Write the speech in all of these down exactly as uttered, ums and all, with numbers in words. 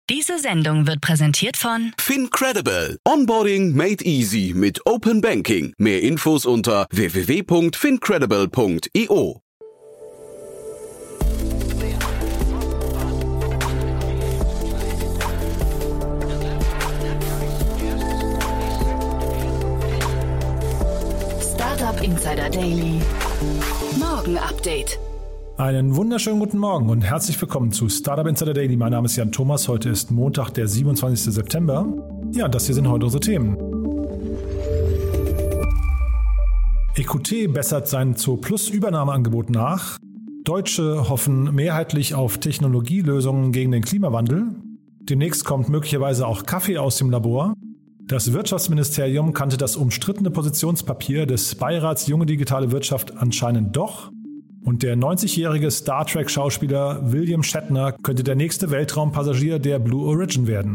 Diese Sendung wird präsentiert von FinCredible. Onboarding made easy mit Open Banking. Mehr Infos unter w w w punkt fincredible punkt i o. Startup Insider Daily. Morgen Update. Einen wunderschönen guten Morgen und herzlich willkommen zu Startup Insider Daily. Mein Name ist Jan Thomas. Heute ist Montag, der siebenundzwanzigster September. Ja, das hier sind heute unsere Themen. E Q T bessert sein Zooplus-Übernahmeangebot nach. Deutsche hoffen mehrheitlich auf Technologielösungen gegen den Klimawandel. Demnächst kommt möglicherweise auch Kaffee aus dem Labor. Das Wirtschaftsministerium kannte das umstrittene Positionspapier des Beirats Junge Digitale Wirtschaft anscheinend doch. Und der neunzigjährige Star Trek-Schauspieler William Shatner könnte der nächste Weltraumpassagier der Blue Origin werden.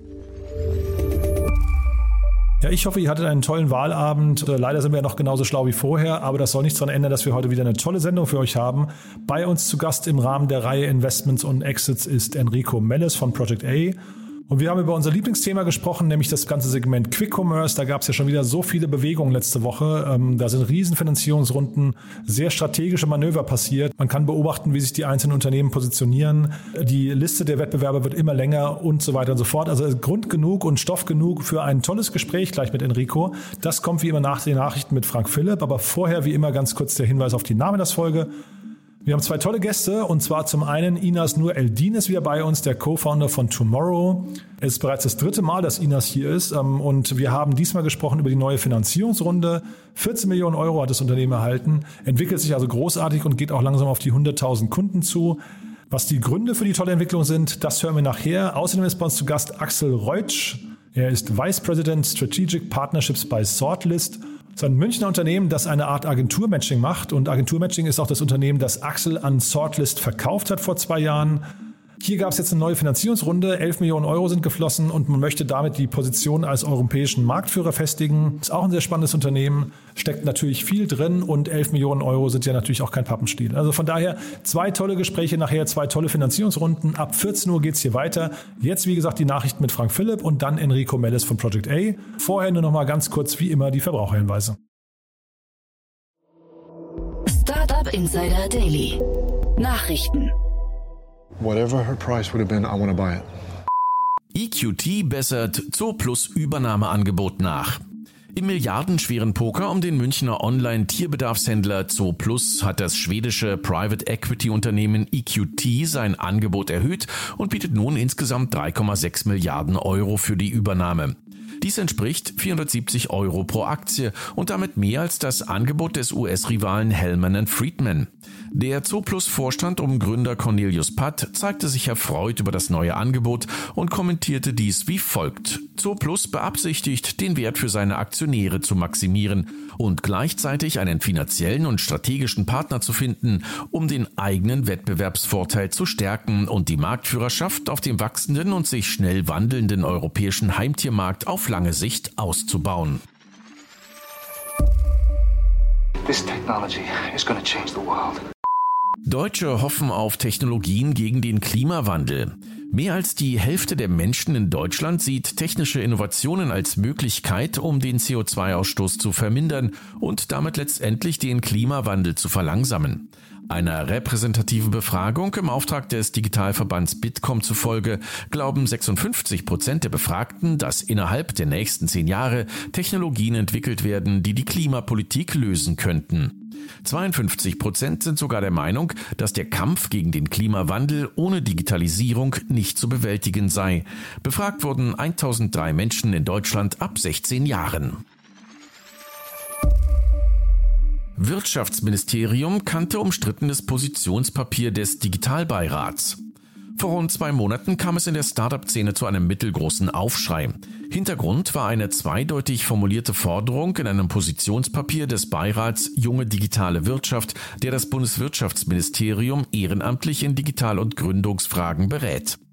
Ja, ich hoffe, ihr hattet einen tollen Wahlabend. Leider sind wir noch genauso schlau wie vorher, aber das soll nichts daran ändern, dass wir heute wieder eine tolle Sendung für euch haben. Bei uns zu Gast im Rahmen der Reihe Investments und Exits ist Enrico Melles von Project A. Und wir haben über unser Lieblingsthema gesprochen, nämlich das ganze Segment Quick Commerce. Da gab es ja schon wieder so viele Bewegungen letzte Woche. Ähm, da sind Riesenfinanzierungsrunden, sehr strategische Manöver passiert. Man kann beobachten, wie sich die einzelnen Unternehmen positionieren. Die Liste der Wettbewerber wird immer länger und so weiter und so fort. Also Grund genug und Stoff genug für ein tolles Gespräch gleich mit Enrico. Das kommt wie immer nach den Nachrichten mit Frank Philipp. Aber vorher wie immer ganz kurz der Hinweis auf die Namenas-Folge. Wir haben zwei tolle Gäste, und zwar zum einen Inas Nur Eldin ist wieder bei uns, der Co-Founder von Tomorrow. Es ist bereits das dritte Mal, dass Inas hier ist, und wir haben diesmal gesprochen über die neue Finanzierungsrunde. vierzehn Millionen Euro hat das Unternehmen erhalten, entwickelt sich also großartig und geht auch langsam auf die hunderttausend Kunden zu. Was die Gründe für die tolle Entwicklung sind, das hören wir nachher. Außerdem ist bei uns zu Gast Axel Reutsch. Er ist Vice President Strategic Partnerships bei Sortlist. Das ist ein Münchner Unternehmen, das eine Art Agenturmatching macht. Und Agenturmatching ist auch das Unternehmen, das Axel an Sortlist verkauft hat vor zwei Jahren. Hier gab es jetzt eine neue Finanzierungsrunde. elf Millionen Euro sind geflossen und man möchte damit die Position als europäischen Marktführer festigen. Ist auch ein sehr spannendes Unternehmen. Steckt natürlich viel drin und elf Millionen Euro sind ja natürlich auch kein Pappenstiel. Also von daher zwei tolle Gespräche nachher, zwei tolle Finanzierungsrunden. Ab vierzehn Uhr geht's hier weiter. Jetzt, wie gesagt, die Nachrichten mit Frank Philipp und dann Enrico Melles von Project A. Vorher nur noch mal ganz kurz, wie immer, die Verbraucherhinweise. Startup Insider Daily. Nachrichten. Whatever her price would have been, I want to buy it. E Q T bessert Zooplus Übernahmeangebot nach. Im milliardenschweren Poker um den Münchner Online-Tierbedarfshändler Zooplus hat das schwedische Private Equity Unternehmen E Q T sein Angebot erhöht und bietet nun insgesamt drei Komma sechs Milliarden Euro für die Übernahme. Dies entspricht vierhundertsiebzig Euro pro Aktie und damit mehr als das Angebot des U S-Rivalen Hellman and Friedman. Der Zooplus-Vorstand um Gründer Cornelius Patt zeigte sich erfreut über das neue Angebot und kommentierte dies wie folgt. Zooplus beabsichtigt, den Wert für seine Aktionäre zu maximieren und gleichzeitig einen finanziellen und strategischen Partner zu finden, um den eigenen Wettbewerbsvorteil zu stärken und die Marktführerschaft auf dem wachsenden und sich schnell wandelnden europäischen Heimtiermarkt auf lange Sicht auszubauen. This technology is going to change the world. Deutsche hoffen auf Technologien gegen den Klimawandel. Mehr als die Hälfte der Menschen in Deutschland sieht technische Innovationen als Möglichkeit, um den C O zwei Ausstoß zu vermindern und damit letztendlich den Klimawandel zu verlangsamen. Einer repräsentativen Befragung im Auftrag des Digitalverbands Bitkom zufolge glauben sechsundfünfzig Prozent der Befragten, dass innerhalb der nächsten zehn Jahre Technologien entwickelt werden, die die Klimapolitik lösen könnten. zweiundfünfzig Prozent sind sogar der Meinung, dass der Kampf gegen den Klimawandel ohne Digitalisierung nicht zu bewältigen sei. Befragt wurden tausenddrei Menschen in Deutschland ab sechzehn Jahren. Wirtschaftsministerium kannte umstrittenes Positionspapier des Digitalbeirats. Vor rund zwei Monaten kam es in der Startup-Szene zu einem mittelgroßen Aufschrei. Hintergrund war eine zweideutig formulierte Forderung in einem Positionspapier des Beirats Junge Digitale Wirtschaft, der das Bundeswirtschaftsministerium ehrenamtlich in Digital- und Gründungsfragen berät.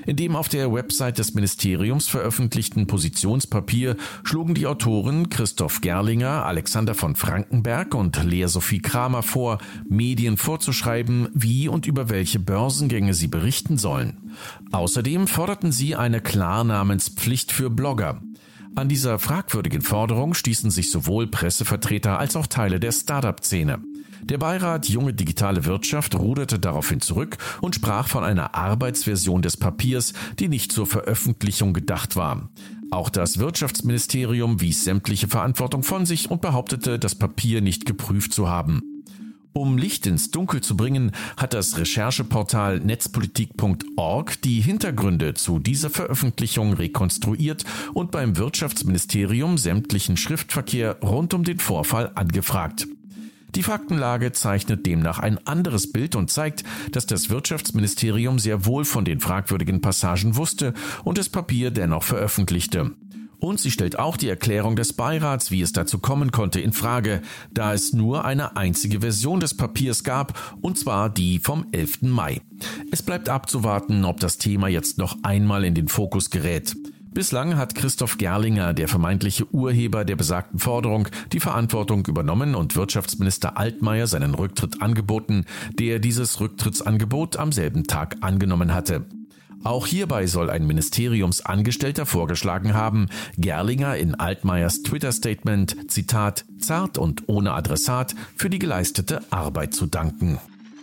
In dem auf der Website des Ministeriums veröffentlichten Positionspapier schlugen die Autoren Christoph Gerlinger, Alexander von Frankenberg und Lea Sophie Kramer vor, Medien vorzuschreiben, wie und über welche Börsengänge sie berichten sollen. Außerdem forderten sie eine Klarnamenspflicht für Blogger. An dieser fragwürdigen Forderung stießen sich sowohl Pressevertreter als auch Teile der Startup-Szene. Der Beirat Junge Digitale Wirtschaft ruderte daraufhin zurück und sprach von einer Arbeitsversion des Papiers, die nicht zur Veröffentlichung gedacht war. Auch das Wirtschaftsministerium wies sämtliche Verantwortung von sich und behauptete, das Papier nicht geprüft zu haben. Um Licht ins Dunkel zu bringen, hat das Rechercheportal netzpolitik punkt org die Hintergründe zu dieser Veröffentlichung rekonstruiert und beim Wirtschaftsministerium sämtlichen Schriftverkehr rund um den Vorfall angefragt. Die Faktenlage zeichnet demnach ein anderes Bild und zeigt, dass das Wirtschaftsministerium sehr wohl von den fragwürdigen Passagen wusste und das Papier dennoch veröffentlichte. Und sie stellt auch die Erklärung des Beirats, wie es dazu kommen konnte, in Frage, da es nur eine einzige Version des Papiers gab, und zwar die vom elften Mai. Es bleibt abzuwarten, ob das Thema jetzt noch einmal in den Fokus gerät. Bislang hat Christoph Gerlinger, der vermeintliche Urheber der besagten Forderung, die Verantwortung übernommen und Wirtschaftsminister Altmaier seinen Rücktritt angeboten, der dieses Rücktrittsangebot am selben Tag angenommen hatte. Auch hierbei soll ein Ministeriumsangestellter vorgeschlagen haben, Gerlinger in Altmaiers Twitter-Statement, Zitat, zart und ohne Adressat, für die geleistete Arbeit zu danken.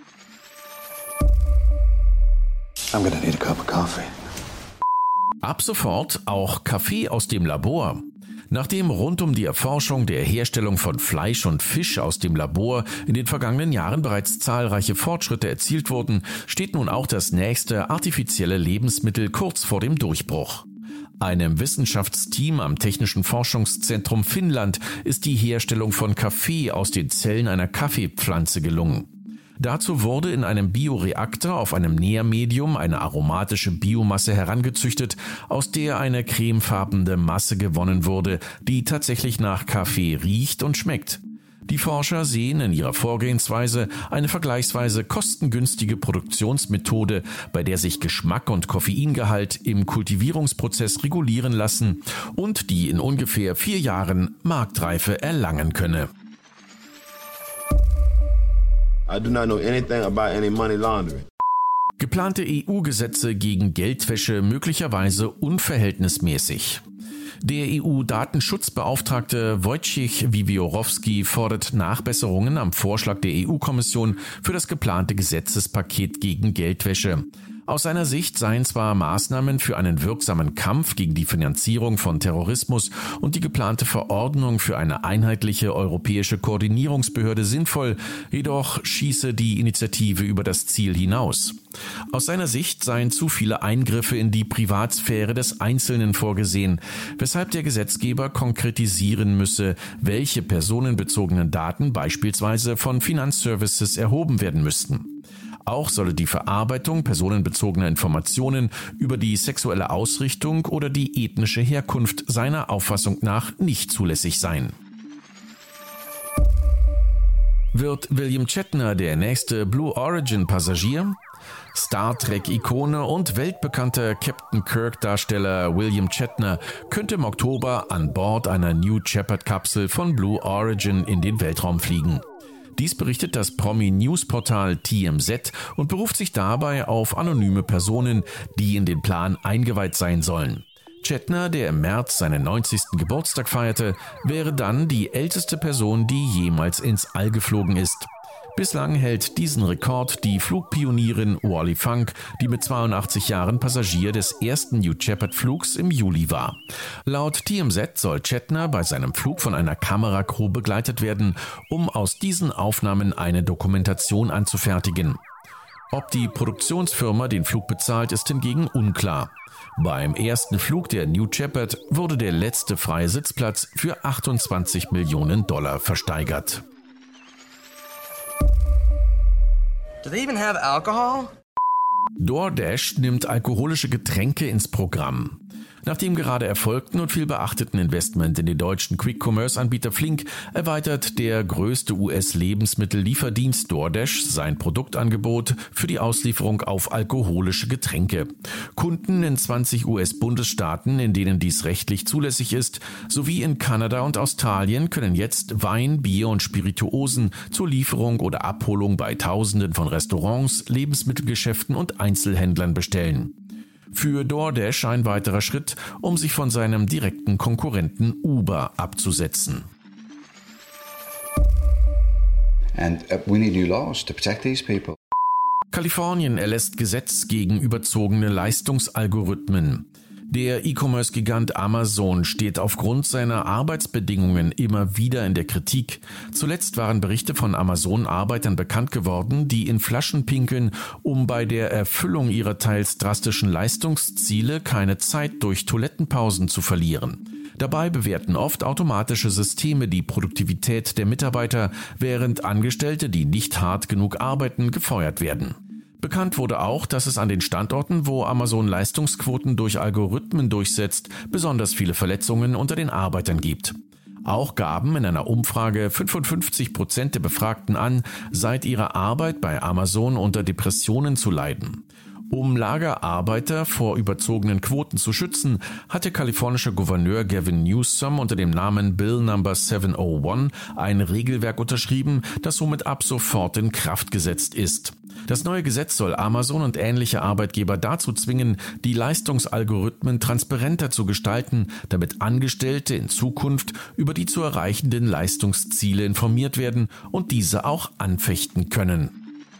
I'm gonna need a cup of coffee. Ab sofort auch Kaffee aus dem Labor. Nachdem rund um die Erforschung der Herstellung von Fleisch und Fisch aus dem Labor in den vergangenen Jahren bereits zahlreiche Fortschritte erzielt wurden, steht nun auch das nächste artifizielle Lebensmittel kurz vor dem Durchbruch. Einem Wissenschaftsteam am Technischen Forschungszentrum Finnland ist die Herstellung von Kaffee aus den Zellen einer Kaffeepflanze gelungen. Dazu wurde in einem Bioreaktor auf einem Nährmedium eine aromatische Biomasse herangezüchtet, aus der eine cremefarbene Masse gewonnen wurde, die tatsächlich nach Kaffee riecht und schmeckt. Die Forscher sehen in ihrer Vorgehensweise eine vergleichsweise kostengünstige Produktionsmethode, bei der sich Geschmack und Koffeingehalt im Kultivierungsprozess regulieren lassen und die in ungefähr vier Jahren Marktreife erlangen könne. I do not know anything about any money laundering. Geplante E U-Gesetze gegen Geldwäsche möglicherweise unverhältnismäßig. Der E U-Datenschutzbeauftragte Wojciech Wiewiorowski fordert Nachbesserungen am Vorschlag der E U-Kommission für das geplante Gesetzespaket gegen Geldwäsche. Aus seiner Sicht seien zwar Maßnahmen für einen wirksamen Kampf gegen die Finanzierung von Terrorismus und die geplante Verordnung für eine einheitliche europäische Koordinierungsbehörde sinnvoll, jedoch schieße die Initiative über das Ziel hinaus. Aus seiner Sicht seien zu viele Eingriffe in die Privatsphäre des Einzelnen vorgesehen, weshalb der Gesetzgeber konkretisieren müsse, welche personenbezogenen Daten beispielsweise von Finanzservices erhoben werden müssten. Auch solle die Verarbeitung personenbezogener Informationen über die sexuelle Ausrichtung oder die ethnische Herkunft seiner Auffassung nach nicht zulässig sein. Wird William Shatner der nächste Blue Origin-Passagier? Star Trek-Ikone und weltbekannter Captain Kirk-Darsteller William Shatner könnte im Oktober an Bord einer New Shepard-Kapsel von Blue Origin in den Weltraum fliegen. Dies berichtet das Promi-News-Portal T M Z und beruft sich dabei auf anonyme Personen, die in den Plan eingeweiht sein sollen. Shatner, der im März seinen neunzigsten Geburtstag feierte, wäre dann die älteste Person, die jemals ins All geflogen ist. Bislang hält diesen Rekord die Flugpionierin Wally Funk, die mit zweiundachtzig Jahren Passagier des ersten New Shepard-Flugs im Juli war. Laut T M Z soll Shatner bei seinem Flug von einer Kameracrew begleitet werden, um aus diesen Aufnahmen eine Dokumentation anzufertigen. Ob die Produktionsfirma den Flug bezahlt, ist hingegen unklar. Beim ersten Flug der New Shepard wurde der letzte freie Sitzplatz für achtundzwanzig Millionen Dollar versteigert. Do they even have alcohol? DoorDash nimmt alkoholische Getränke ins Programm. Nach dem gerade erfolgten und viel beachteten Investment in den deutschen Quick-Commerce-Anbieter Flink erweitert der größte U S-Lebensmittellieferdienst DoorDash sein Produktangebot für die Auslieferung auf alkoholische Getränke. Kunden in zwanzig U S-Bundesstaaten, in denen dies rechtlich zulässig ist, sowie in Kanada und Australien können jetzt Wein, Bier und Spirituosen zur Lieferung oder Abholung bei Tausenden von Restaurants, Lebensmittelgeschäften und Einzelhändlern bestellen. Für DoorDash ein weiterer Schritt, um sich von seinem direkten Konkurrenten Uber abzusetzen. And uh, we need new laws to protect these people. Kalifornien erlässt Gesetz gegen überzogene Leistungsalgorithmen. Der E-Commerce-Gigant Amazon steht aufgrund seiner Arbeitsbedingungen immer wieder in der Kritik. Zuletzt waren Berichte von Amazon-Arbeitern bekannt geworden, die in Flaschen pinkeln, um bei der Erfüllung ihrer teils drastischen Leistungsziele keine Zeit durch Toilettenpausen zu verlieren. Dabei bewerten oft automatische Systeme die Produktivität der Mitarbeiter, während Angestellte, die nicht hart genug arbeiten, gefeuert werden. Bekannt wurde auch, dass es an den Standorten, wo Amazon Leistungsquoten durch Algorithmen durchsetzt, besonders viele Verletzungen unter den Arbeitern gibt. Auch gaben in einer Umfrage fünfundfünfzig Prozent der Befragten an, seit ihrer Arbeit bei Amazon unter Depressionen zu leiden. Um Lagerarbeiter vor überzogenen Quoten zu schützen, hat der kalifornische Gouverneur Gavin Newsom unter dem Namen Bill Number siebenhunderteins ein Regelwerk unterschrieben, das somit ab sofort in Kraft gesetzt ist. Das neue Gesetz soll Amazon und ähnliche Arbeitgeber dazu zwingen, die Leistungsalgorithmen transparenter zu gestalten, damit Angestellte in Zukunft über die zu erreichenden Leistungsziele informiert werden und diese auch anfechten können.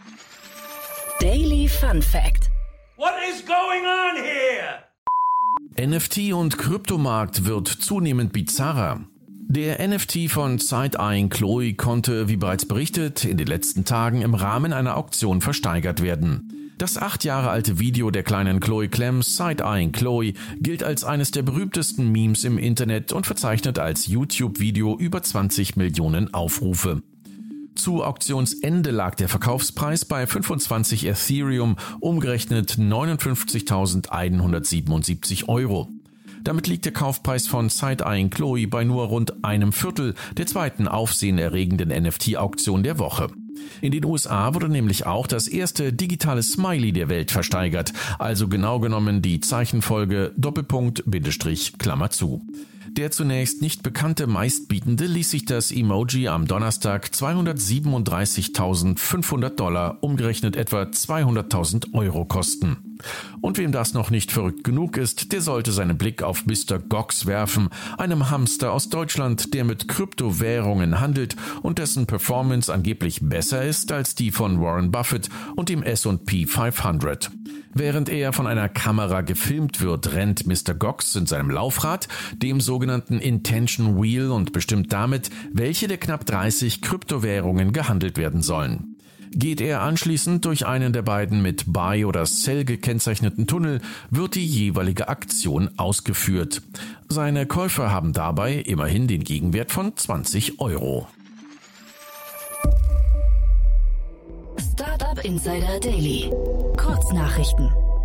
Daily Fun Fact: What is going on here? N F T- und Kryptomarkt wird zunehmend bizarrer. Der N F T von Side-Eyeing Chloe konnte, wie bereits berichtet, in den letzten Tagen im Rahmen einer Auktion versteigert werden. Das acht Jahre alte Video der kleinen Chloe Clem, Side-Eyeing Chloe, gilt als eines der berühmtesten Memes im Internet und verzeichnet als YouTube-Video über zwanzig Millionen Aufrufe. Zu Auktionsende lag der Verkaufspreis bei fünfundzwanzig Ethereum, umgerechnet neunundfünfzigtausendeinhundertsiebenundsiebzig Euro. Damit liegt der Kaufpreis von Side-Eyeing Chloe bei nur rund einem Viertel der zweiten aufsehenerregenden N F T-Auktion der Woche. In den U S A wurde nämlich auch das erste digitale Smiley der Welt versteigert, also genau genommen die Zeichenfolge Doppelpunkt Bindestrich Klammer zu. Der zunächst nicht bekannte Meistbietende ließ sich das Emoji am Donnerstag zweihundertsiebenunddreißigtausendfünfhundert Dollar, umgerechnet etwa zweihunderttausend Euro kosten. Und wem das noch nicht verrückt genug ist, der sollte seinen Blick auf Mister Gox werfen, einem Hamster aus Deutschland, der mit Kryptowährungen handelt und dessen Performance angeblich besser ist als die von Warren Buffett und dem S und P fünfhundert. Während er von einer Kamera gefilmt wird, rennt Mister Gox in seinem Laufrad, dem sogenannten Intention Wheel, und bestimmt damit, welche der knapp dreißig Kryptowährungen gehandelt werden sollen. Geht er anschließend durch einen der beiden mit Buy oder Sell gekennzeichneten Tunnel, wird die jeweilige Aktion ausgeführt. Seine Käufer haben dabei immerhin den Gegenwert von zwanzig Euro. Startup Insider Daily. Kurznachrichten.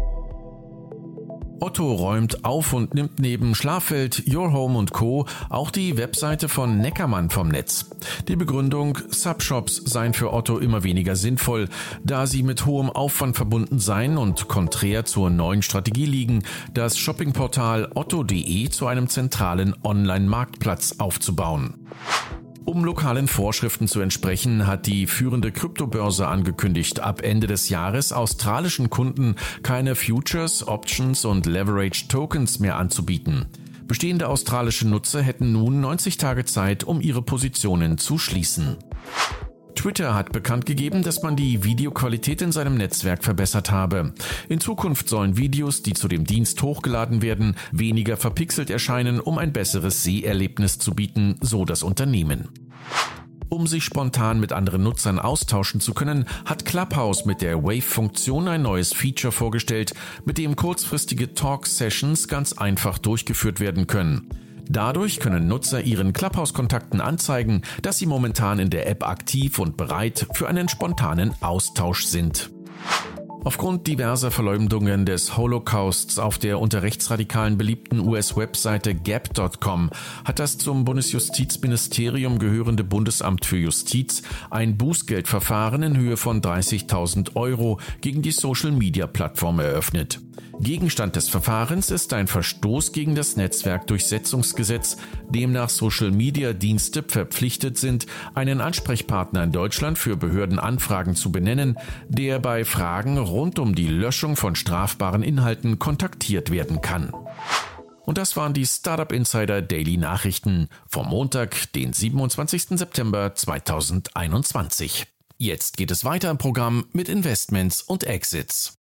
Otto räumt auf und nimmt neben Schlafwelt, Your Home und Co. auch die Webseite von Neckermann vom Netz. Die Begründung: Subshops seien für Otto immer weniger sinnvoll, da sie mit hohem Aufwand verbunden seien und konträr zur neuen Strategie liegen, das Shoppingportal otto punkt de zu einem zentralen Online-Marktplatz aufzubauen. Um lokalen Vorschriften zu entsprechen, hat die führende Kryptobörse angekündigt, ab Ende des Jahres australischen Kunden keine Futures, Options und Leverage Tokens mehr anzubieten. Bestehende australische Nutzer hätten nun neunzig Tage Zeit, um ihre Positionen zu schließen. Twitter hat bekannt gegeben, dass man die Videoqualität in seinem Netzwerk verbessert habe. In Zukunft sollen Videos, die zu dem Dienst hochgeladen werden, weniger verpixelt erscheinen, um ein besseres Seherlebnis zu bieten, so das Unternehmen. Um sich spontan mit anderen Nutzern austauschen zu können, hat Clubhouse mit der Wave-Funktion ein neues Feature vorgestellt, mit dem kurzfristige Talk-Sessions ganz einfach durchgeführt werden können. Dadurch können Nutzer ihren Clubhouse-Kontakten anzeigen, dass sie momentan in der App aktiv und bereit für einen spontanen Austausch sind. Aufgrund diverser Verleumdungen des Holocausts auf der unter Rechtsradikalen beliebten U S-Webseite Gap Punkt com hat das zum Bundesjustizministerium gehörende Bundesamt für Justiz ein Bußgeldverfahren in Höhe von dreißigtausend Euro gegen die Social-Media-Plattform eröffnet. Gegenstand des Verfahrens ist ein Verstoß gegen das Netzwerkdurchsetzungsgesetz, demnach Social-Media-Dienste verpflichtet sind, einen Ansprechpartner in Deutschland für Behördenanfragen zu benennen, der bei Fragen rund um die Löschung von strafbaren Inhalten kontaktiert werden kann. Und das waren die Startup Insider Daily Nachrichten vom Montag, den siebenundzwanzigsten September zweitausendeinundzwanzig. Jetzt geht es weiter im Programm mit Investments und Exits.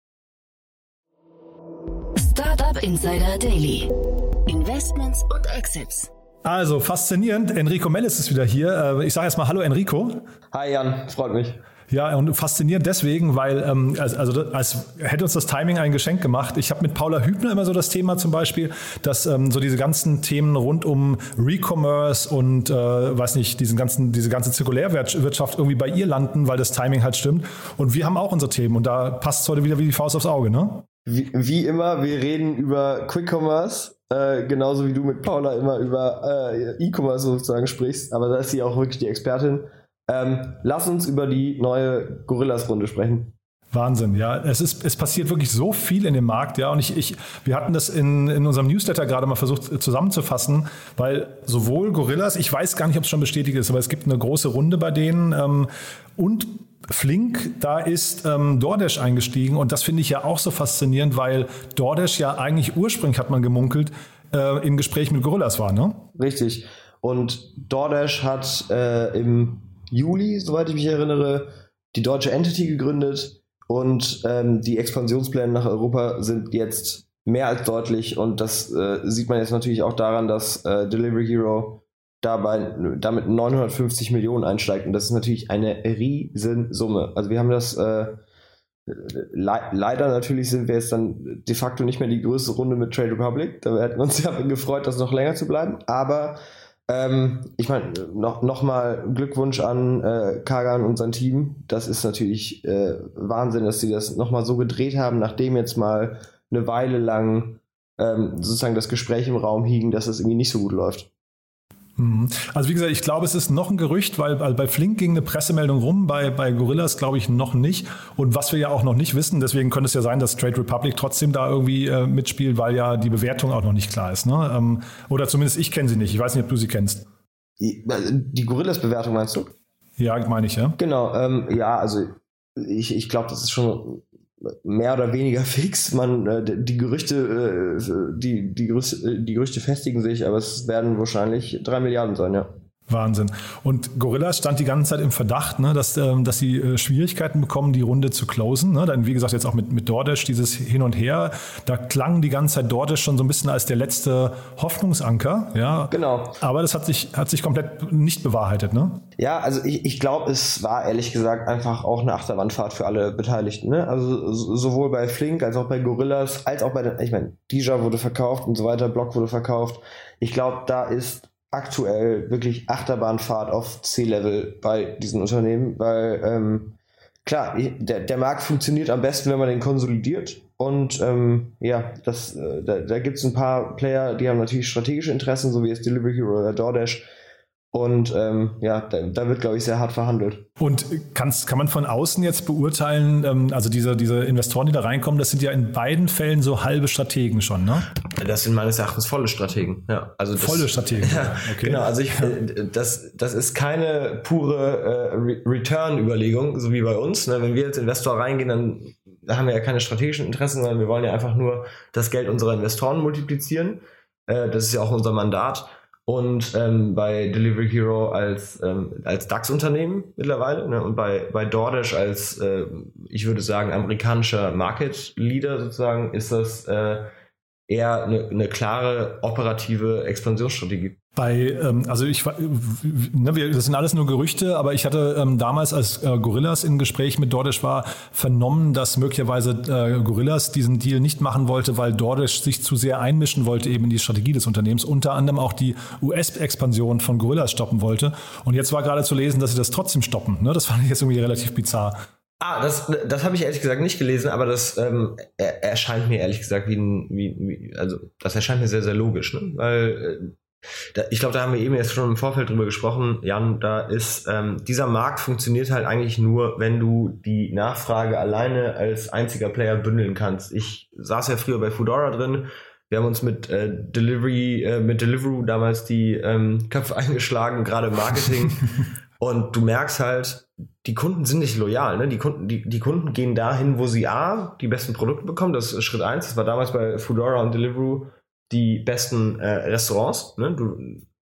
Startup Insider Daily. Investments und Exits. Also faszinierend, Enrico Mellis ist wieder hier. Ich sage erstmal Hallo Enrico. Hi Jan, freut mich. Ja, und faszinierend deswegen, weil ähm, also, also als hätte uns das Timing ein Geschenk gemacht. Ich habe mit Paula Hübner immer so das Thema zum Beispiel, dass ähm, so diese ganzen Themen rund um Recommerce und äh, weiß nicht, diesen ganzen, diese ganze Zirkulärwirtschaft irgendwie bei ihr landen, weil das Timing halt stimmt. Und wir haben auch unsere Themen und da passt es heute wieder wie die Faust aufs Auge, ne? Wie, wie immer, wir reden über Quick Commerce, äh, genauso wie du mit Paula immer über äh, E-Commerce sozusagen sprichst, aber da ist sie auch wirklich die Expertin. Ähm, lass uns über die neue Gorillas-Runde sprechen. Wahnsinn, ja. Es ist, es passiert wirklich so viel in dem Markt, ja. Und ich, ich, wir hatten das in, in unserem Newsletter gerade mal versucht zusammenzufassen, weil sowohl Gorillas, ich weiß gar nicht, ob es schon bestätigt ist, aber es gibt eine große Runde bei denen ähm, und Flink, da ist ähm, DoorDash eingestiegen und das finde ich ja auch so faszinierend, weil DoorDash ja eigentlich ursprünglich, hat man gemunkelt, äh, im Gespräch mit Gorillas war, ne? Richtig. Und DoorDash hat äh, im Juli, soweit ich mich erinnere, die deutsche Entity gegründet und ähm, die Expansionspläne nach Europa sind jetzt mehr als deutlich und das äh, sieht man jetzt natürlich auch daran, dass äh, Delivery Hero dabei damit neunhundertfünfzig Millionen einsteigt und das ist natürlich eine Riesensumme. Also wir haben das äh, le- leider natürlich sind wir jetzt dann de facto nicht mehr die größte Runde mit Trade Republic. Da hätten wir uns ja gefreut, das noch länger zu bleiben. Aber ähm, ich meine, noch, noch mal Glückwunsch an äh, Kagan und sein Team. Das ist natürlich äh, Wahnsinn, dass sie das noch mal so gedreht haben, nachdem jetzt mal eine Weile lang ähm, sozusagen das Gespräch im Raum hing, dass es irgendwie nicht so gut läuft. Also wie gesagt, ich glaube, es ist noch ein Gerücht, weil, weil bei Flink ging eine Pressemeldung rum, bei, bei Gorillas glaube ich noch nicht. Und was wir ja auch noch nicht wissen, deswegen könnte es ja sein, dass Trade Republic trotzdem da irgendwie äh, mitspielt, weil ja die Bewertung auch noch nicht klar ist. Ne? Ähm, oder zumindest ich kenne sie nicht. Ich weiß nicht, ob du sie kennst. Die, die Gorillas-Bewertung meinst du? Ja, meine ich, ja. Genau, ähm, ja, also ich, ich glaube, das ist schon mehr oder weniger fix. Man, äh, die Gerüchte, äh, die, die, Gerüchte, die Gerüchte festigen sich, aber es werden wahrscheinlich drei Milliarden sein, ja. Wahnsinn. Und Gorillas stand die ganze Zeit im Verdacht, ne, dass, ähm, dass sie äh, Schwierigkeiten bekommen, die Runde zu closen. Ne? Dann, wie gesagt, jetzt auch mit, mit DoorDash, dieses Hin und Her. Da klang die ganze Zeit DoorDash schon so ein bisschen als der letzte Hoffnungsanker. Ja? Genau. Aber das hat sich, hat sich komplett nicht bewahrheitet, ne? Ja, also ich, ich glaube, es war ehrlich gesagt einfach auch eine Achterbahnfahrt für alle Beteiligten. Ne? Also so, sowohl bei Flink als auch bei Gorillas, als auch bei den, ich meine, Dija wurde verkauft und so weiter, Block wurde verkauft. Ich glaube, da ist aktuell wirklich Achterbahnfahrt auf C-Level bei diesen Unternehmen, weil ähm, klar, der, der Markt funktioniert am besten, wenn man den konsolidiert und ähm, ja, das, äh, da, da gibt es ein paar Player, die haben natürlich strategische Interessen, so wie jetzt Delivery Hero oder DoorDash. Und ähm, ja, da, da wird, glaube ich, sehr hart verhandelt. Und kann's, kann man von außen jetzt beurteilen, ähm, also diese, diese Investoren, die da reinkommen, das sind ja in beiden Fällen so halbe Strategen schon, ne? Das sind meines Erachtens volle Strategen. Ja, also das, volle Strategen, ja, okay. Genau, also ich, das, das ist keine pure äh, Re- Return-Überlegung, so wie bei uns. Ne? Wenn wir als Investor reingehen, dann haben wir ja keine strategischen Interessen, sondern wir wollen ja einfach nur das Geld unserer Investoren multiplizieren. Äh, das ist ja auch unser Mandat. Und ähm, bei Delivery Hero als, ähm, als DAX-Unternehmen mittlerweile, ne? Und bei, bei DoorDash als, äh, ich würde sagen, amerikanischer Market Leader sozusagen, ist das äh, eher eine, eine klare operative Expansionsstrategie. Bei, ähm, also ich, ne, wir, das sind alles nur Gerüchte, aber ich hatte ähm, damals, als äh, Gorillas im Gespräch mit DoorDash war, vernommen, dass möglicherweise äh, Gorillas diesen Deal nicht machen wollte, weil DoorDash sich zu sehr einmischen wollte eben in die Strategie des Unternehmens, unter anderem auch die U S-Expansion von Gorillas stoppen wollte. Und jetzt war gerade zu lesen, dass sie das trotzdem stoppen. Ne? Das fand ich jetzt irgendwie relativ bizarr. Ah, das, das habe ich ehrlich gesagt nicht gelesen, aber das ähm, er, erscheint mir ehrlich gesagt wie ein, wie, wie, also das erscheint mir sehr, sehr logisch, ne? Weil äh, da, ich glaube, da haben wir eben jetzt schon im Vorfeld drüber gesprochen, Jan, da ist, ähm, dieser Markt funktioniert halt eigentlich nur, wenn du die Nachfrage alleine als einziger Player bündeln kannst. Ich saß ja früher bei Foodora drin, wir haben uns mit äh, Delivery, äh, mit Deliveroo damals die ähm, Köpfe eingeschlagen, gerade im Marketing. Und du merkst halt, die Kunden sind nicht loyal, ne? Die Kunden, die, die Kunden gehen dahin, wo sie A, die besten Produkte bekommen, das ist Schritt eins, das war damals bei Foodora und Deliveroo die besten äh, Restaurants, ne? Du,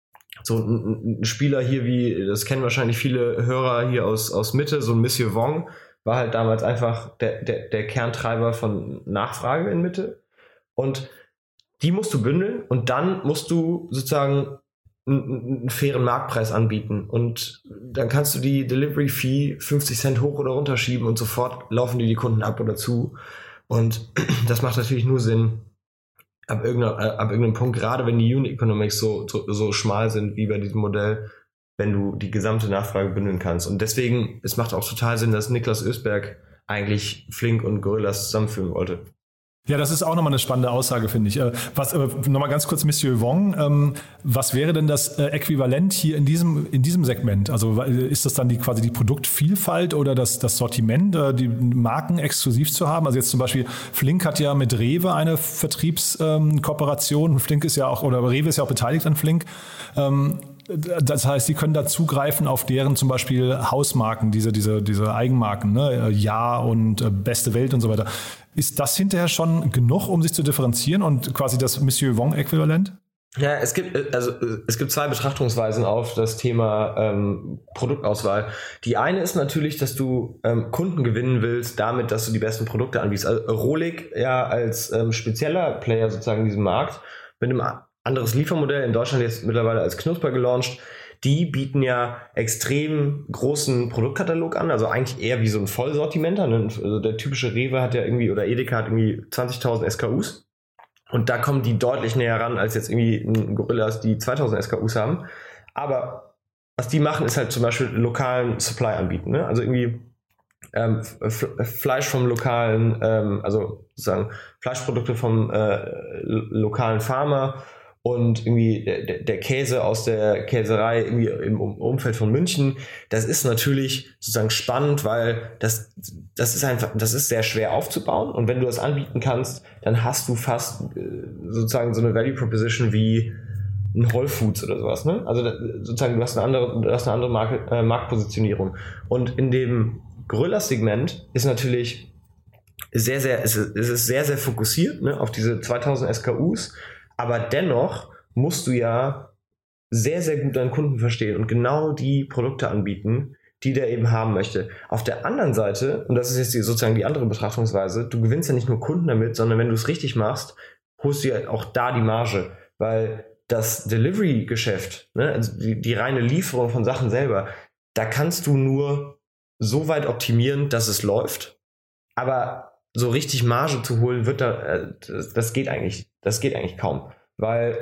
so ein, ein Spieler hier wie, das kennen wahrscheinlich viele Hörer hier aus, aus Mitte, so ein Monsieur Wong, war halt damals einfach der, der, der Kerntreiber von Nachfrage in Mitte. Und die musst du bündeln und dann musst du sozusagen einen fairen Marktpreis anbieten und dann kannst du die Delivery Fee fünfzig Cent hoch oder runter schieben und sofort laufen dir die Kunden ab oder zu und das macht natürlich nur Sinn ab, irgendeiner, ab irgendeinem Punkt, gerade wenn die Unit Economics so, so, so schmal sind wie bei diesem Modell, wenn du die gesamte Nachfrage bündeln kannst und deswegen, es macht auch total Sinn, dass Niklas Östberg eigentlich Flink und Gorillas zusammenführen wollte. Ja, das ist auch nochmal eine spannende Aussage, finde ich. Was, nochmal ganz kurz, Monsieur Wong, ähm, was wäre denn das Äquivalent hier in diesem, in diesem Segment? Also ist das dann die, quasi die Produktvielfalt oder das, das Sortiment, die Marken exklusiv zu haben? Also jetzt zum Beispiel, Flink hat ja mit Rewe eine Vertriebskooperation. Ähm, Flink ist ja auch, oder Rewe ist ja auch beteiligt an Flink. Ähm, Das heißt, sie können da zugreifen auf deren zum Beispiel Hausmarken, diese, diese, diese Eigenmarken, ne? Ja und äh, Beste Welt und so weiter. Ist das hinterher schon genug, um sich zu differenzieren und quasi das Monsieur Wong-Äquivalent? Ja, es gibt also es gibt zwei Betrachtungsweisen auf das Thema ähm, Produktauswahl. Die eine ist natürlich, dass du ähm, Kunden gewinnen willst, damit, dass du die besten Produkte anbietest. Also Rohlik ja als ähm, spezieller Player sozusagen in diesem Markt mit einem anderes Liefermodell, in Deutschland jetzt mittlerweile als Knusper gelauncht, die bieten ja extrem großen Produktkatalog an, also eigentlich eher wie so ein Vollsortimenter. Ne? Also der typische Rewe hat ja irgendwie, oder Edeka hat irgendwie zwanzigtausend S K Us und da kommen die deutlich näher ran, als jetzt irgendwie ein Gorillas, die zweitausend S K Us haben. Aber was die machen, ist halt zum Beispiel lokalen Supply anbieten, ne? Also irgendwie ähm, Fleisch vom lokalen, ähm, also sozusagen Fleischprodukte vom äh, lokalen Farmer und irgendwie der, der Käse aus der Käserei irgendwie im Umfeld von München. Das ist natürlich sozusagen spannend, weil das, das ist einfach, das ist sehr schwer aufzubauen. Und wenn du das anbieten kannst, dann hast du fast sozusagen so eine Value Proposition wie ein Whole Foods oder sowas, ne? Also sozusagen du hast eine andere, du hast eine andere Marke, äh, Marktpositionierung. Und in dem Gorillas-Segment ist natürlich sehr, sehr, es ist, es ist sehr, sehr fokussiert, ne, auf diese zweitausend S K Us. Aber dennoch musst du ja sehr, sehr gut deinen Kunden verstehen und genau die Produkte anbieten, die der eben haben möchte. Auf der anderen Seite, und das ist jetzt die, sozusagen die andere Betrachtungsweise, du gewinnst ja nicht nur Kunden damit, sondern wenn du es richtig machst, holst du ja auch da die Marge. Weil das Delivery-Geschäft, ne, also die, die reine Lieferung von Sachen selber, da kannst du nur so weit optimieren, dass es läuft. Aber so richtig Marge zu holen, wird da, äh, das, das geht eigentlich, das geht eigentlich kaum, weil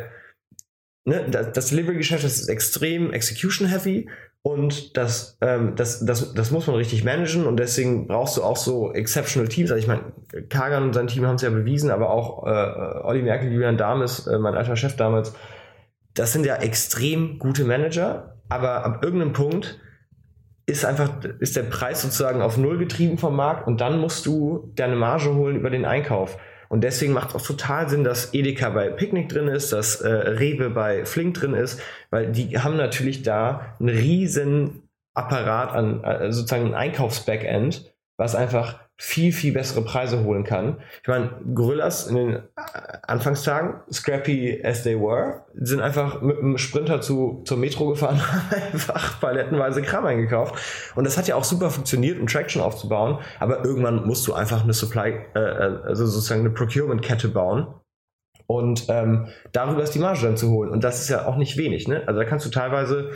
ne, das, das Delivery-Geschäft, das ist extrem execution-heavy und das, ähm, das, das, das muss man richtig managen und deswegen brauchst du auch so exceptional Teams. Also ich meine, Kagan und sein Team haben es ja bewiesen, aber auch äh, Olli Merkel, Julian Dames, äh, mein alter Chef damals, das sind ja extrem gute Manager, aber ab irgendeinem Punkt ist einfach, ist der Preis sozusagen auf Null getrieben vom Markt und dann musst du deine Marge holen über den Einkauf. Und deswegen macht es auch total Sinn, dass Edeka bei Picknick drin ist, dass äh, Rewe bei Flink drin ist, weil die haben natürlich da einen riesen Apparat an, äh, sozusagen ein Einkaufs-Backend, was einfach viel, viel bessere Preise holen kann. Ich meine, Gorillas in den Anfangstagen, scrappy as they were, sind einfach mit einem Sprinter zu, zur Metro gefahren, einfach palettenweise Kram eingekauft. Und das hat ja auch super funktioniert, um Traction aufzubauen. Aber irgendwann musst du einfach eine Supply, äh, also sozusagen eine Procurement-Kette bauen. Und ähm, darüber ist die Marge dann zu holen. Und das ist ja auch nicht wenig, ne? Also da kannst du teilweise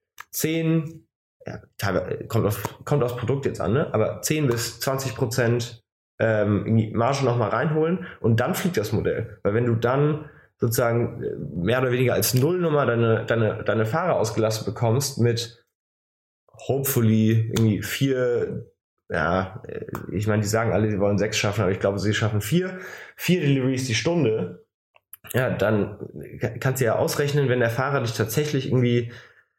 zehn Ja, teilweise, kommt auf, kommt aufs Produkt jetzt an, ne? Aber zehn bis zwanzig Prozent ähm, in die Marge nochmal reinholen und dann fliegt das Modell. Weil wenn du dann sozusagen mehr oder weniger als Nullnummer deine, deine, deine Fahrer ausgelastet bekommst mit hopefully irgendwie vier ja, ich meine, die sagen alle, sie wollen sechs schaffen, aber ich glaube, sie schaffen vier, vier Deliveries die Stunde. Ja, dann kannst du ja ausrechnen, wenn der Fahrer dich tatsächlich irgendwie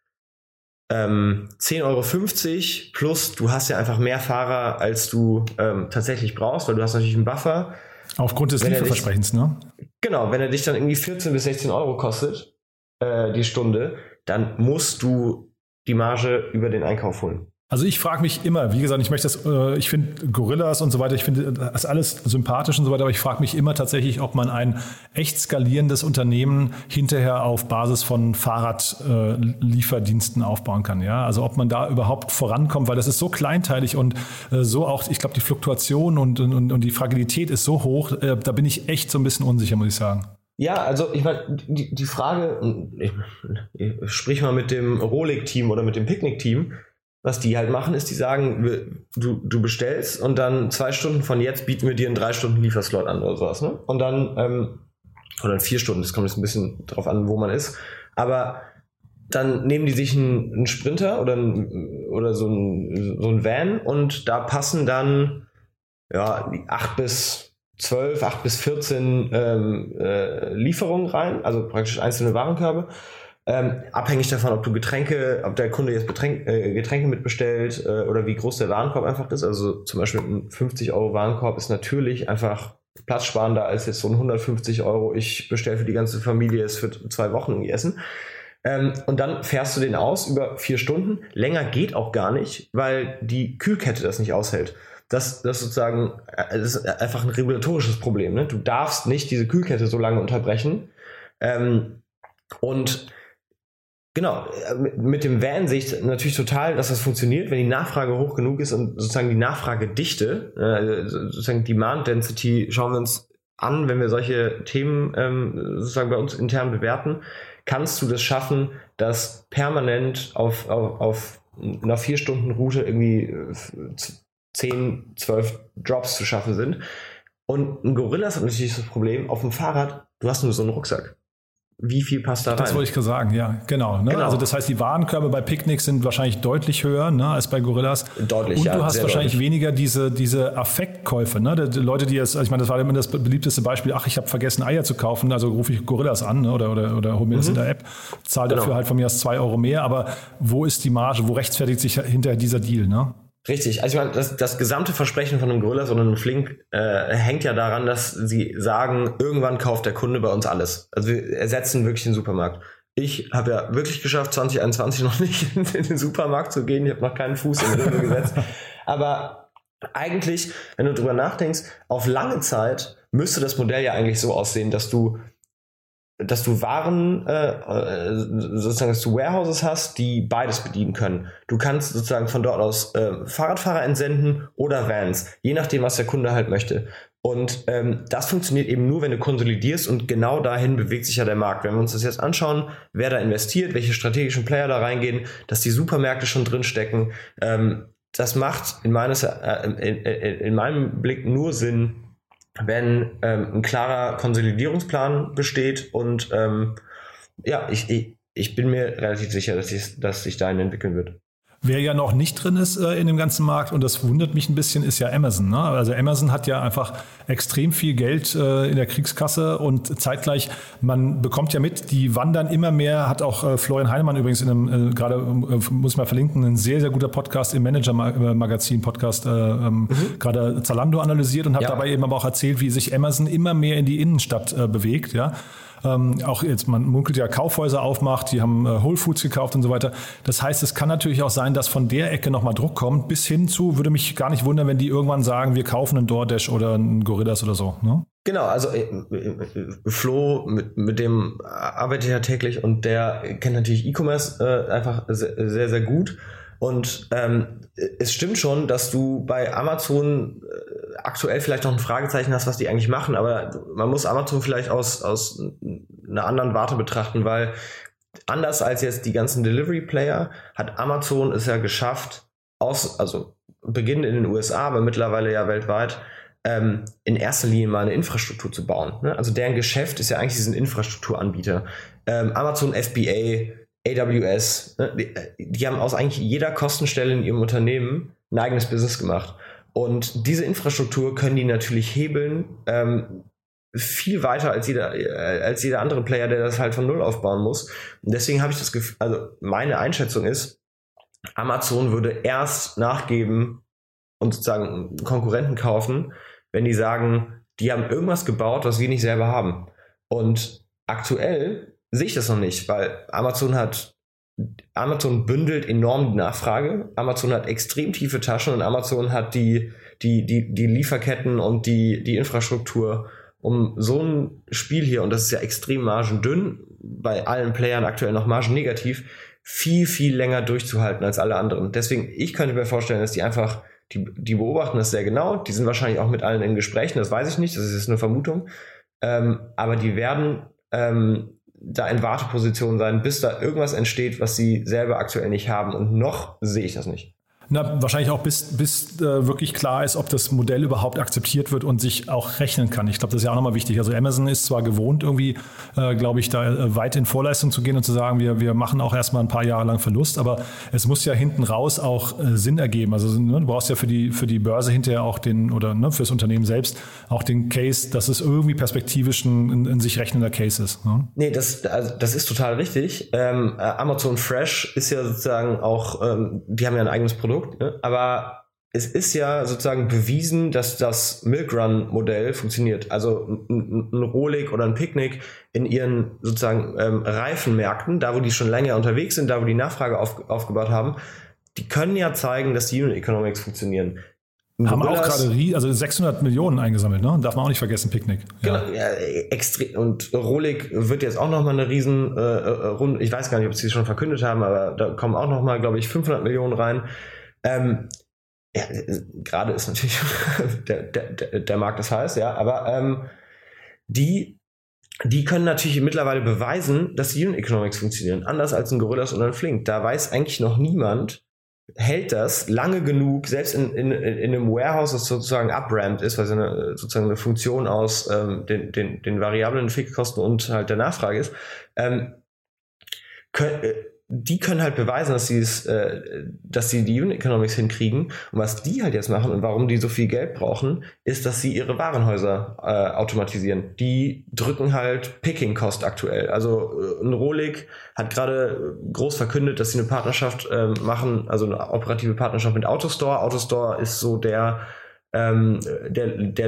ähm, zehn Euro fünfzig plus, du hast ja einfach mehr Fahrer, als du ähm, tatsächlich brauchst, weil du hast natürlich einen Buffer. Aufgrund des Lieferversprechens, ne? Genau, wenn er dich dann irgendwie vierzehn bis sechzehn Euro kostet, äh, die Stunde, dann musst du die Marge über den Einkauf holen. Also ich frage mich immer, wie gesagt, ich möchte das, äh, ich finde Gorillas und so weiter, ich finde das alles sympathisch und so weiter, aber ich frage mich immer tatsächlich, ob man ein echt skalierendes Unternehmen hinterher auf Basis von Fahrradlieferdiensten äh, aufbauen kann. Ja, also ob man da überhaupt vorankommt, weil das ist so kleinteilig und äh, so auch, ich glaube, die Fluktuation und, und, und die Fragilität ist so hoch, äh, da bin ich echt so ein bisschen unsicher, muss ich sagen. Ja, also ich meine, die, die Frage, ich, ich sprich mal mit dem Rohlig-Team oder mit dem Picknick-Team, was die halt machen, ist, die sagen, du, du bestellst und dann zwei Stunden von jetzt bieten wir dir einen drei Stunden Lieferslot an oder sowas, ne? Und dann, ähm, oder in vier Stunden, das kommt jetzt ein bisschen drauf an, wo man ist. Aber dann nehmen die sich einen, einen Sprinter oder, ein, oder so ein, so ein Van und da passen dann ja acht bis zwölf, acht bis vierzehn ähm, äh, Lieferungen rein, also praktisch einzelne Warenkörbe. Ähm, abhängig davon, ob du Getränke, ob der Kunde jetzt Betränk, äh, Getränke mitbestellt äh, oder wie groß der Warenkorb einfach ist. Also zum Beispiel ein fünfzig Euro Warenkorb ist natürlich einfach platzsparender als jetzt so ein hundertfünfzig Euro, ich bestelle für die ganze Familie es für zwei Wochen irgendwie Essen. Ähm, und dann fährst du den aus über vier Stunden. Länger geht auch gar nicht, weil die Kühlkette das nicht aushält. Das, das sozusagen, das ist einfach ein regulatorisches Problem. Ne? Du darfst nicht diese Kühlkette so lange unterbrechen. Ähm, und Genau, mit dem Van sehe ich natürlich total, dass das funktioniert, wenn die Nachfrage hoch genug ist und sozusagen die Nachfragedichte, äh, sozusagen Demand Density, schauen wir uns an, wenn wir solche Themen ähm, sozusagen bei uns intern bewerten, kannst du das schaffen, dass permanent auf, auf, auf einer vier Stunden Route irgendwie zehn, zwölf Drops zu schaffen sind. Und ein Gorillas hat natürlich das Problem, auf dem Fahrrad, du hast nur so einen Rucksack. Wie viel passt da rein? Das wollte ich sagen, ja, genau, ne? genau. Also das heißt, die Warenkörbe bei Picknicks sind wahrscheinlich deutlich höher, ne, als bei Gorillas. Deutlich, Und ja. du hast wahrscheinlich deutlich. weniger diese, diese Affektkäufe, ne? Die Leute, die jetzt, also ich meine, das war immer das beliebteste Beispiel, ach, ich habe vergessen, Eier zu kaufen, also rufe ich Gorillas an, ne? oder, oder, oder hol mir mhm. das in der App, zahle dafür genau. halt von mir aus zwei Euro mehr, aber wo ist die Marge, wo rechtfertigt sich hinterher dieser Deal, ne? Richtig, also ich meine, das, das gesamte Versprechen von einem Gorillas oder einem Flink äh, hängt ja daran, dass sie sagen, irgendwann kauft der Kunde bei uns alles. Also wir ersetzen wirklich den Supermarkt. Ich habe ja wirklich geschafft, zwanzig einundzwanzig noch nicht in den Supermarkt zu gehen. Ich habe noch keinen Fuß in den Rewe gesetzt. Aber eigentlich, wenn du drüber nachdenkst, auf lange Zeit müsste das Modell ja eigentlich so aussehen, dass du dass du Waren, äh, sozusagen, dass du Warehouses hast, die beides bedienen können. Du kannst sozusagen von dort aus äh, Fahrradfahrer entsenden oder Vans, je nachdem, was der Kunde halt möchte. Und ähm, das funktioniert eben nur, wenn du konsolidierst und genau dahin bewegt sich ja der Markt. Wenn wir uns das jetzt anschauen, wer da investiert, welche strategischen Player da reingehen, dass die Supermärkte schon drin stecken, ähm, das macht in, meines, äh, in, in, in meinem Blick nur Sinn, wenn ähm, ein klarer Konsolidierungsplan besteht und ähm, ja, ich, ich, ich bin mir relativ sicher, dass, ich, dass sich dahin entwickeln wird. Wer ja noch nicht drin ist äh, in dem ganzen Markt, und das wundert mich ein bisschen, ist ja Amazon. Ne? Also Amazon hat ja einfach extrem viel Geld äh, in der Kriegskasse und zeitgleich, man bekommt ja mit, die wandern immer mehr, hat auch äh, Florian Heinemann übrigens in einem, äh, gerade äh, muss ich mal verlinken, ein sehr, sehr guter Podcast im Manager-Magazin-Podcast, äh, ähm, mhm. gerade Zalando analysiert und hat ja. dabei eben aber auch erzählt, wie sich Amazon immer mehr in die Innenstadt äh, bewegt, ja. Ähm, auch jetzt, man munkelt ja, Kaufhäuser aufmacht, die haben äh, Whole Foods gekauft und so weiter. Das heißt, es kann natürlich auch sein, dass von der Ecke nochmal Druck kommt, bis hin zu, würde mich gar nicht wundern, wenn die irgendwann sagen, wir kaufen einen DoorDash oder einen Gorillas oder so. Ne? Genau, also äh, äh, Flo, mit, mit dem arbeite ich ja täglich und der kennt natürlich E-Commerce äh, einfach sehr, sehr, sehr gut. Und ähm, es stimmt schon, dass du bei Amazon äh, aktuell vielleicht noch ein Fragezeichen hast, was die eigentlich machen, aber man muss Amazon vielleicht aus, aus einer anderen Warte betrachten, weil anders als jetzt die ganzen Delivery-Player hat Amazon es ja geschafft, aus, also beginnend in den U S A, aber mittlerweile ja weltweit, ähm, in erster Linie mal eine Infrastruktur zu bauen. Ne? Also deren Geschäft ist ja eigentlich diesen Infrastrukturanbieter. Ähm, Amazon F B A, A W S, ne, die, die haben aus eigentlich jeder Kostenstelle in ihrem Unternehmen ein eigenes Business gemacht. Und diese Infrastruktur können die natürlich hebeln, ähm, viel weiter als jeder, äh, als jeder andere Player, der das halt von Null aufbauen muss. Und deswegen habe ich das Gefühl, also meine Einschätzung ist, Amazon würde erst nachgeben und sozusagen Konkurrenten kaufen, wenn die sagen, die haben irgendwas gebaut, was wir nicht selber haben. Und aktuell sehe ich das noch nicht, weil Amazon hat Amazon bündelt enorm die Nachfrage, Amazon hat extrem tiefe Taschen und Amazon hat die, die, die, die Lieferketten und die, die Infrastruktur, um so ein Spiel hier, und das ist ja extrem margendünn, bei allen Playern aktuell noch margennegativ, viel, viel länger durchzuhalten als alle anderen. Deswegen, ich könnte mir vorstellen, dass die einfach, die, die beobachten das sehr genau, die sind wahrscheinlich auch mit allen in Gesprächen, das weiß ich nicht, das ist jetzt eine Vermutung, ähm, aber die werden ähm, da in Warteposition sein, bis da irgendwas entsteht, was sie selber aktuell nicht haben, und noch sehe ich das nicht. Na, wahrscheinlich auch bis, bis äh, wirklich klar ist, ob das Modell überhaupt akzeptiert wird und sich auch rechnen kann. Ich glaube, das ist ja auch nochmal wichtig. Also Amazon ist zwar gewohnt, irgendwie, äh, glaube ich, da äh, weit in Vorleistung zu gehen und zu sagen, wir, wir machen auch erstmal ein paar Jahre lang Verlust, aber es muss ja hinten raus auch äh, Sinn ergeben. Also ne, du brauchst ja für die, für die Börse hinterher auch den, oder ne, fürs Unternehmen selbst auch den Case, dass es irgendwie perspektivisch ein in sich rechnender Case ist. Ne? Nee, das, also das ist total richtig. Ähm, Amazon Fresh ist ja sozusagen auch, ähm, die haben ja ein eigenes Produkt, ne? Aber es ist ja sozusagen bewiesen, dass das Milk-Run-Modell funktioniert. Also ein, ein Rohlig oder ein Picknick in ihren sozusagen ähm, Reifenmärkten, da wo die schon länger unterwegs sind, da wo die Nachfrage auf, aufgebaut haben, die können ja zeigen, dass die Unit Economics funktionieren. Haben auch gerade also sechshundert Millionen eingesammelt, ne? Darf man auch nicht vergessen, Picknick. Ja. Genau, ja, extrem. Und Rohlig wird jetzt auch nochmal eine riesen äh, Runde, ich weiß gar nicht, ob sie es schon verkündet haben, aber da kommen auch nochmal, glaube ich, fünfhundert Millionen rein. Ähm, ja, gerade ist natürlich der, der, der Markt ist heiß, ja, aber ähm, die, die können natürlich mittlerweile beweisen, dass die Unit Economics funktionieren, anders als ein Gorillas oder ein Flink. Da weiß eigentlich noch niemand, hält das lange genug, selbst in, in, in einem Warehouse, das sozusagen uprampt ist, was eine, sozusagen eine Funktion aus ähm, den, den, den variablen Fixkosten und halt der Nachfrage ist, ähm, können, äh, die können halt beweisen, dass sie es, äh, dass sie die Unit Economics hinkriegen. Und was die halt jetzt machen und warum die so viel Geld brauchen, ist, dass sie ihre Warenhäuser äh, automatisieren. Die drücken halt Picking-Cost aktuell. Also äh, ein Rohlig hat gerade groß verkündet, dass sie eine Partnerschaft äh, machen, also eine operative Partnerschaft mit AutoStore. AutoStore ist so der ähm, der, der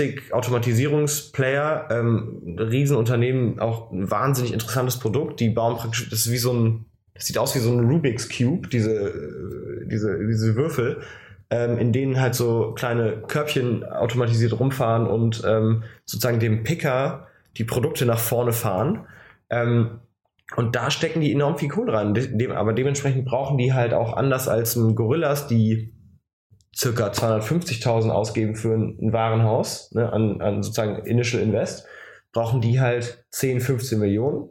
Logistik-Automatisierungsplayer, ähm, Riesenunternehmen, auch ein wahnsinnig interessantes Produkt. Die bauen praktisch, das ist wie so ein Das sieht aus wie so ein Rubik's Cube, diese, diese, diese Würfel, ähm, in denen halt so kleine Körbchen automatisiert rumfahren und ähm, sozusagen dem Picker die Produkte nach vorne fahren. Ähm, und da stecken die enorm viel Kohle rein. De- dem, aber dementsprechend brauchen die halt auch, anders als ein Gorillas, die circa zweihundertfünfzigtausend ausgeben für ein, ein Warenhaus, ne, an, an sozusagen Initial Invest, brauchen die halt zehn, fünfzehn Millionen.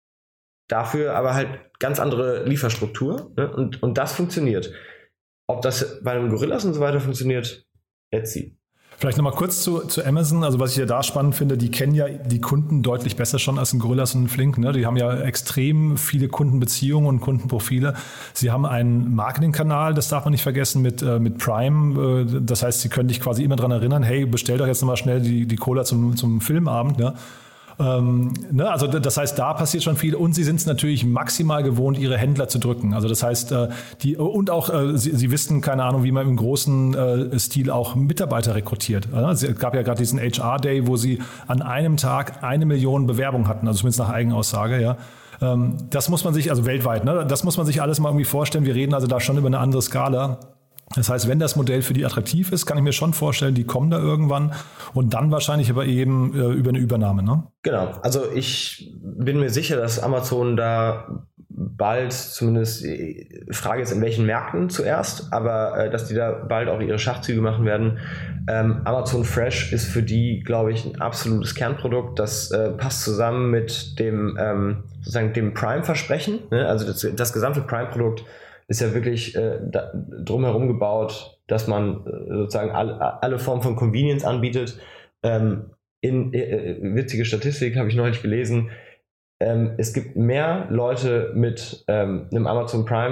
Dafür aber halt ganz andere Lieferstruktur, ne? und, und das funktioniert. Ob das bei einem Gorillas und so weiter funktioniert, let's see. Vielleicht nochmal kurz zu, zu Amazon. Also was ich ja da spannend finde, die kennen ja die Kunden deutlich besser schon als ein Gorillas und ein Flink. Ne? Die haben ja extrem viele Kundenbeziehungen und Kundenprofile. Sie haben einen Marketingkanal, das darf man nicht vergessen, mit, äh, mit Prime. Äh, das heißt, sie können dich quasi immer daran erinnern, hey, bestell doch jetzt nochmal schnell die, die Cola zum, zum Filmabend, ne? Ähm, ne, also das heißt, da passiert schon viel, und sie sind es natürlich maximal gewohnt, ihre Händler zu drücken. Also das heißt, äh, die und auch äh, sie, sie wissen, keine Ahnung, wie man im großen äh, Stil auch Mitarbeiter rekrutiert. Also es gab ja gerade diesen H R-Day, wo sie an einem Tag eine Million Bewerbungen hatten, also zumindest nach Eigenaussage, ja. Ähm, das muss man sich, also weltweit, ne, das muss man sich alles mal irgendwie vorstellen. Wir reden also da schon über eine andere Skala. Das heißt, wenn das Modell für die attraktiv ist, kann ich mir schon vorstellen, die kommen da irgendwann, und dann wahrscheinlich aber eben äh, über eine Übernahme, ne? Genau, also ich bin mir sicher, dass Amazon da bald, zumindest die Frage ist, in welchen Märkten zuerst, aber äh, dass die da bald auch ihre Schachzüge machen werden. Ähm, Amazon Fresh ist für die, glaube ich, ein absolutes Kernprodukt. Das äh, passt zusammen mit dem ähm, sozusagen dem Prime-Versprechen, ne? Also das, das gesamte Prime-Produkt ist ja wirklich äh, da, drumherum gebaut, dass man äh, sozusagen alle, alle Formen von Convenience anbietet. Ähm, in äh, witzige Statistik habe ich neulich gelesen. Ähm, es gibt mehr Leute mit ähm, einem Amazon Prime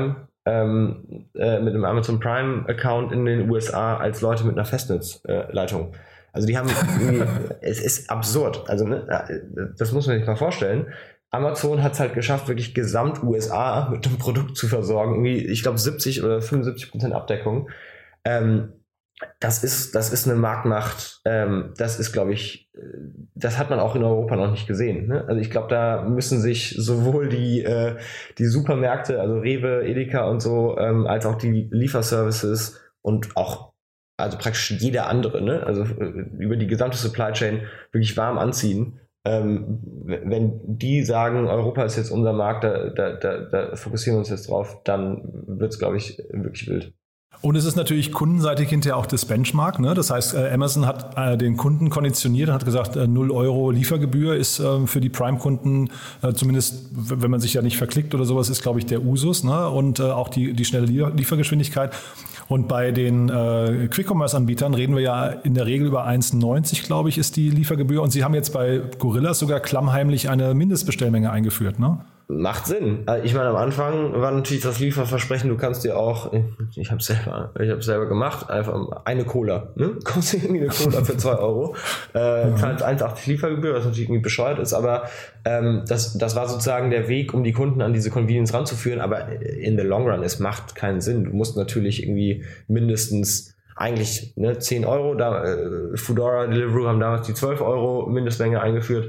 ähm, äh, mit einem Amazon Prime Account in den U S A als Leute mit einer Festnetzleitung. Äh, also die haben irgendwie, es ist absurd. Also ne, das muss man sich mal vorstellen. Amazon hat es halt geschafft, wirklich gesamt U S A mit dem Produkt zu versorgen. Irgendwie, ich glaube, siebzig oder fünfundsiebzig Prozent Abdeckung. Ähm, das ist, das ist eine Marktmacht. Ähm, das ist, glaube ich, das hat man auch in Europa noch nicht gesehen. Ne? Also ich glaube, da müssen sich sowohl die, äh, die Supermärkte, also Rewe, Edeka und so, ähm, als auch die Lieferservices und auch also praktisch jeder andere, ne? Also über die gesamte Supply Chain wirklich warm anziehen. Ähm, wenn die sagen, Europa ist jetzt unser Markt, da, da, da, da fokussieren wir uns jetzt drauf, dann wird es, glaube ich, wirklich wild. Und es ist natürlich kundenseitig hinterher auch das Benchmark. Ne? Das heißt, äh, Amazon hat äh, den Kunden konditioniert und hat gesagt, äh, null Euro Liefergebühr ist äh, für die Prime-Kunden, äh, zumindest w- wenn man sich ja nicht verklickt oder sowas, ist, glaube ich, der Usus. Ne? Und äh, auch die, die schnelle Lie- Liefergeschwindigkeit. Und bei den äh, Quick-Commerce-Anbietern reden wir ja in der Regel über eins neunzig, glaube ich, ist die Liefergebühr. Und Sie haben jetzt bei Gorillas sogar klammheimlich eine Mindestbestellmenge eingeführt, ne? Macht Sinn. Ich meine, am Anfang war natürlich das Lieferversprechen, du kannst dir auch, ich habe selber, ich habe selber gemacht, einfach eine Cola, ne? Kommst du irgendwie eine Cola für zwei Euro, äh, zahlst eins Komma achtzig Liefergebühr, was natürlich irgendwie bescheuert ist, aber ähm, das, das war sozusagen der Weg, um die Kunden an diese Convenience ranzuführen, aber in the long run, es macht keinen Sinn. Du musst natürlich irgendwie mindestens eigentlich ne, zehn Euro, da äh, Foodora, Deliveroo haben damals die zwölf Euro Mindestmenge eingeführt.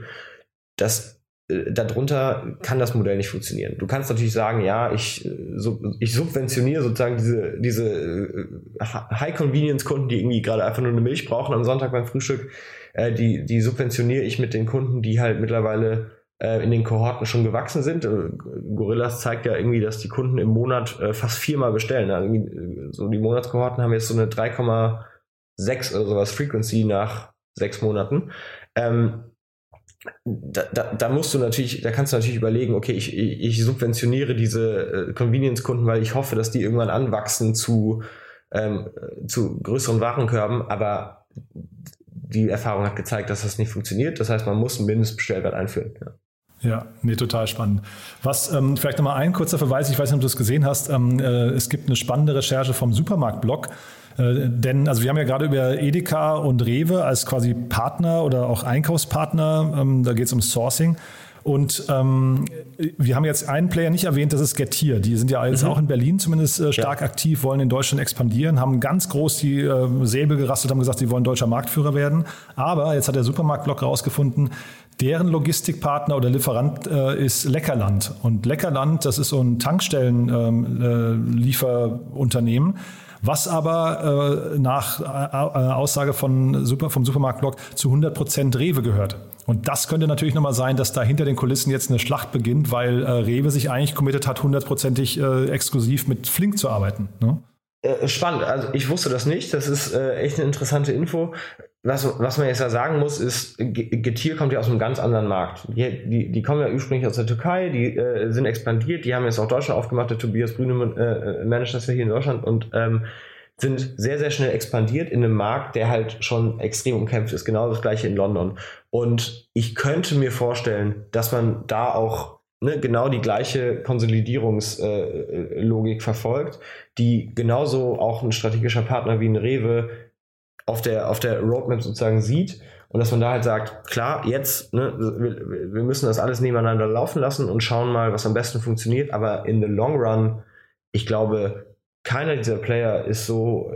Das darunter kann das Modell nicht funktionieren. Du kannst natürlich sagen, ja, ich, ich subventioniere sozusagen diese, diese High-Convenience-Kunden, die irgendwie gerade einfach nur eine Milch brauchen am Sonntag beim Frühstück, die, die subventioniere ich mit den Kunden, die halt mittlerweile in den Kohorten schon gewachsen sind. Gorillas zeigt ja irgendwie, dass die Kunden im Monat fast viermal bestellen. Also so die Monatskohorten haben jetzt so eine drei Komma sechs oder sowas Frequency nach sechs Monaten. Ähm, Da, da, da musst du natürlich, da kannst du natürlich überlegen, okay, ich, ich subventioniere diese äh, Convenience-Kunden, weil ich hoffe, dass die irgendwann anwachsen zu, ähm, zu größeren Warenkörben, aber die Erfahrung hat gezeigt, dass das nicht funktioniert. Das heißt, man muss einen Mindestbestellwert einführen. Ja. Ja, nee, total spannend. Was, ähm, vielleicht nochmal ein kurzer Verweis, ich weiß nicht, ob du es gesehen hast, ähm, äh, es gibt eine spannende Recherche vom Supermarkt-Blog, äh, denn, also wir haben ja gerade über Edeka und Rewe als quasi Partner oder auch Einkaufspartner, ähm, da geht es um Sourcing. Und ähm, wir haben jetzt einen Player nicht erwähnt, das ist Getir. Die sind ja jetzt mhm. auch in Berlin zumindest äh, stark ja. aktiv, wollen in Deutschland expandieren, haben ganz groß die äh, Säbel gerastet, haben gesagt, sie wollen deutscher Marktführer werden. Aber jetzt hat der Supermarkt-Blog rausgefunden, deren Logistikpartner oder Lieferant äh, ist Leckerland. Und Leckerland, das ist so ein Tankstellen-Lieferunternehmen, ähm, äh, was aber äh, nach äh, Aussage von Super, vom Supermarkt-Blog zu hundert Prozent Rewe gehört. Und das könnte natürlich nochmal sein, dass da hinter den Kulissen jetzt eine Schlacht beginnt, weil äh, Rewe sich eigentlich committed hat, hundertprozentig äh, exklusiv mit Flink zu arbeiten. Ne? Äh, spannend, also ich wusste das nicht, das ist äh, echt eine interessante Info. Was, was man jetzt ja sagen muss, ist, Getir kommt ja aus einem ganz anderen Markt. Die, die, die kommen ja ursprünglich aus der Türkei, die äh, sind expandiert, die haben jetzt auch Deutschland aufgemacht, der Tobias Brüne äh, managt das ja hier in Deutschland und ähm, sind sehr, sehr schnell expandiert in einem Markt, der halt schon extrem umkämpft ist. Genau das gleiche in London. Und ich könnte mir vorstellen, dass man da auch ne, genau die gleiche Konsolidierungslogik äh, verfolgt, die genauso auch ein strategischer Partner wie ein Rewe auf der, auf der Roadmap sozusagen sieht und dass man da halt sagt, klar, jetzt, ne, wir, wir müssen das alles nebeneinander laufen lassen und schauen mal, was am besten funktioniert, aber in the long run, ich glaube, keiner dieser Player ist so,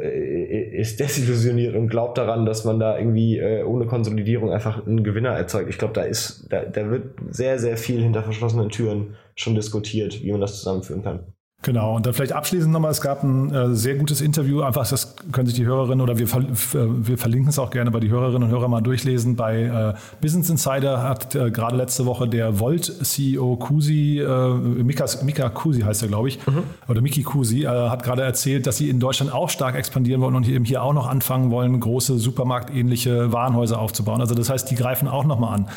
ist desillusioniert und glaubt daran, dass man da irgendwie ohne Konsolidierung einfach einen Gewinner erzeugt. Ich glaube, da ist, da, da wird sehr, sehr viel hinter verschlossenen Türen schon diskutiert, wie man das zusammenführen kann. Genau, und dann vielleicht abschließend nochmal, es gab ein äh, sehr gutes Interview, einfach das können sich die Hörerinnen oder wir, ver- wir verlinken es auch gerne bei die Hörerinnen und Hörer mal durchlesen. Bei äh, Business Insider hat äh, gerade letzte Woche der Volt-C E O Kusi, äh, Mika, Mika Kusi heißt er, glaube ich, mhm. oder Miki Kusi, äh, hat gerade erzählt, dass sie in Deutschland auch stark expandieren wollen und eben hier auch noch anfangen wollen, große supermarktähnliche Warenhäuser aufzubauen. Also das heißt, die greifen auch nochmal an.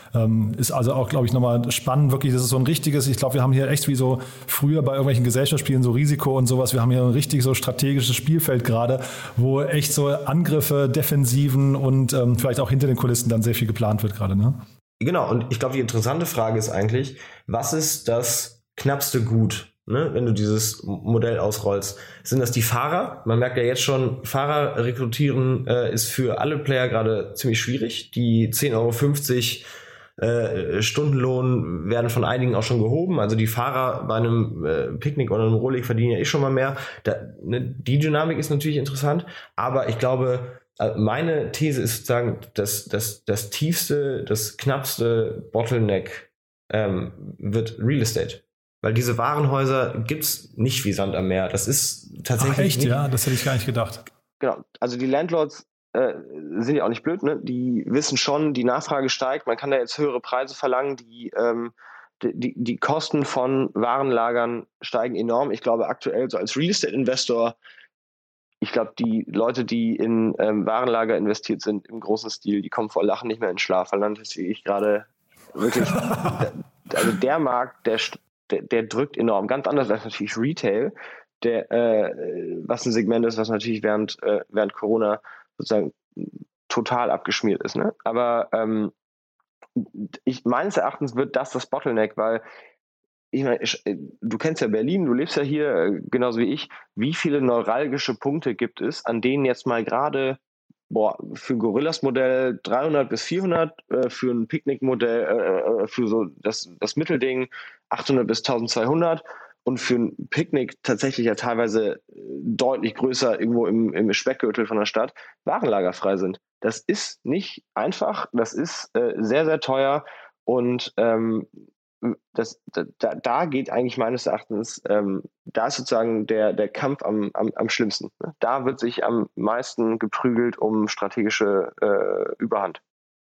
Ist also auch, glaube ich, nochmal spannend. Wirklich, das ist so ein richtiges, ich glaube, wir haben hier echt wie so früher bei irgendwelchen Gesellschaftsspielen so Risiko und sowas. Wir haben hier ein richtig so strategisches Spielfeld gerade, wo echt so Angriffe, Defensiven und ähm, vielleicht auch hinter den Kulissen dann sehr viel geplant wird gerade, ne? Genau, und ich glaube, die interessante Frage ist eigentlich, was ist das knappste Gut ne, wenn du dieses Modell ausrollst? Sind das die Fahrer? Man merkt ja jetzt schon, Fahrer rekrutieren äh, ist für alle Player gerade ziemlich schwierig. Die zehn Euro fünfzig äh, Stundenlohn werden von einigen auch schon gehoben. Also die Fahrer bei einem äh, Picknick oder einem Rohlig verdienen ja eh schon mal mehr. Da, ne, die Dynamik ist natürlich interessant, aber ich glaube, meine These ist sozusagen, dass das, das tiefste, das knappste Bottleneck ähm, wird Real Estate. Weil diese Warenhäuser gibt's nicht wie Sand am Meer. Das ist tatsächlich. Ach echt, nicht, ja, das hätte ich gar nicht gedacht. Genau, also die Landlords äh, sind ja auch nicht blöd, ne? Die wissen schon, die Nachfrage steigt, man kann da jetzt höhere Preise verlangen, die, ähm, die, die Kosten von Warenlagern steigen enorm. Ich glaube aktuell so als Real Estate Investor, ich glaube, die Leute, die in ähm, Warenlager investiert sind im großen Stil, die kommen vor Lachen nicht mehr in Schlaf, weil dann sehe ich gerade wirklich, also der Markt, der, der, der drückt enorm. Ganz anders als natürlich Retail, der, äh, was ein Segment ist, was natürlich während, äh, während Corona sozusagen total abgeschmiert ist. Ne? Aber ähm, ich, meines Erachtens wird das das Bottleneck, weil ich meine, du kennst ja Berlin, du lebst ja hier, genauso wie ich. Wie viele neuralgische Punkte gibt es, an denen jetzt mal gerade boah, für ein Gorillas-Modell dreihundert bis vierhundert, äh, für ein Picknick-Modell, äh, für so das, das Mittelding achthundert bis eintausendzweihundert und für ein Picknick tatsächlich ja teilweise deutlich größer irgendwo im, im Speckgürtel von der Stadt warenlagerfrei sind. Das ist nicht einfach, das ist äh, sehr, sehr teuer und ähm, Das, da, da geht eigentlich meines Erachtens, ähm, da ist sozusagen der, der Kampf am, am, am schlimmsten. Da wird sich am meisten geprügelt um strategische äh, Überhand.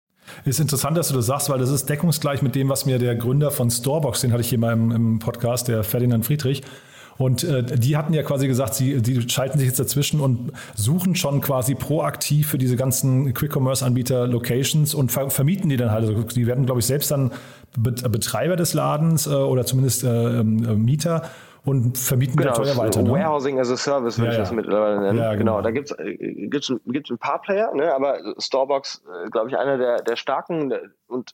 Ist interessant, dass du das sagst, weil das ist deckungsgleich mit dem, was mir der Gründer von Storebox, den hatte ich hier mal im, im Podcast, der Ferdinand Friedrich, und äh, die hatten ja quasi gesagt, sie die schalten sich jetzt dazwischen und suchen schon quasi proaktiv für diese ganzen Quick-Commerce-Anbieter Locations und ver- vermieten die dann halt. Also die werden, glaube ich, selbst dann Betreiber des Ladens äh, oder zumindest äh, äh, Mieter und vermieten genau, dann teuer weiter. Ne? Warehousing as a Service würde ja, ich das ja. mittlerweile nennen. Ja, genau. genau, da gibt es gibt's, gibt's ein paar Player, ne? Aber Storebox, äh, glaube ich, einer der, der starken der, und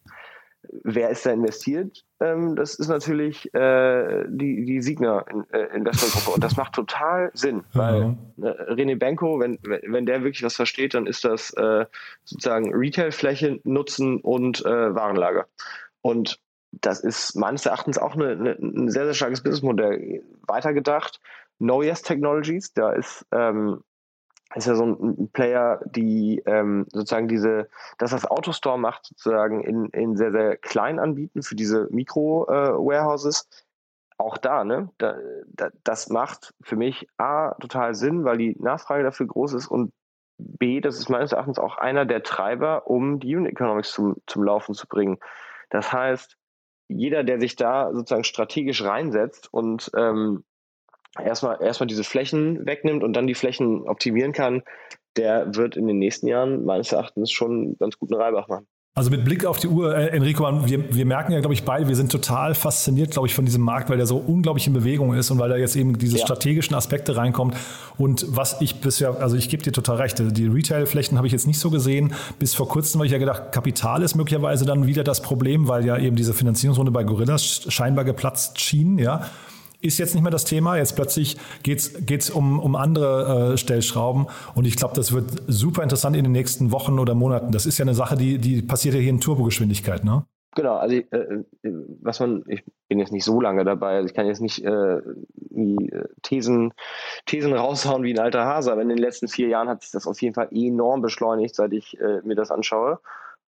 wer ist da investiert? Ähm, das ist natürlich äh, die, die Signa äh, Investmentgruppe und das macht total Sinn, weil mhm. äh, René Benko, wenn, wenn der wirklich was versteht, dann ist das äh, sozusagen Retailfläche nutzen und äh, Warenlager. Und das ist meines Erachtens auch eine, eine, ein sehr, sehr starkes Businessmodell. Weitergedacht, Know Yes Technologies, da ist ähm, ist ja so ein Player, die ähm, sozusagen diese, dass das Autostore macht, sozusagen in, in sehr, sehr klein anbieten für diese Mikro-Warehouses. Äh, auch da, ne, da, da, das macht für mich A, total Sinn, weil die Nachfrage dafür groß ist und B, das ist meines Erachtens auch einer der Treiber, um die Unit Economics zum, zum Laufen zu bringen. Das heißt, jeder, der sich da sozusagen strategisch reinsetzt und ähm, erstmal erstmal diese Flächen wegnimmt und dann die Flächen optimieren kann, der wird in den nächsten Jahren meines Erachtens schon einen ganz guten Reibach machen. Also mit Blick auf die Uhr, äh, Enrico, wir, wir merken ja, glaube ich, beide, wir sind total fasziniert, glaube ich, von diesem Markt, weil der so unglaublich in Bewegung ist und weil da jetzt eben diese ja. strategischen Aspekte reinkommt. Und was ich bisher, also ich gebe dir total recht, die Retail-Flächen habe ich jetzt nicht so gesehen. Bis vor kurzem habe ich ja gedacht, Kapital ist möglicherweise dann wieder das Problem, weil ja eben diese Finanzierungsrunde bei Gorillas scheinbar geplatzt schien, ja. Ist jetzt nicht mehr das Thema. Jetzt plötzlich geht's geht's um, um andere äh, Stellschrauben. Und ich glaube, das wird super interessant in den nächsten Wochen oder Monaten. Das ist ja eine Sache, die, die passiert ja hier in Turbogeschwindigkeit, ne? Genau, also äh, was man, ich bin jetzt nicht so lange dabei, also ich kann jetzt nicht äh, die Thesen, Thesen raushauen wie ein alter Hase, aber in den letzten vier Jahren hat sich das auf jeden Fall enorm beschleunigt, seit ich äh, mir das anschaue.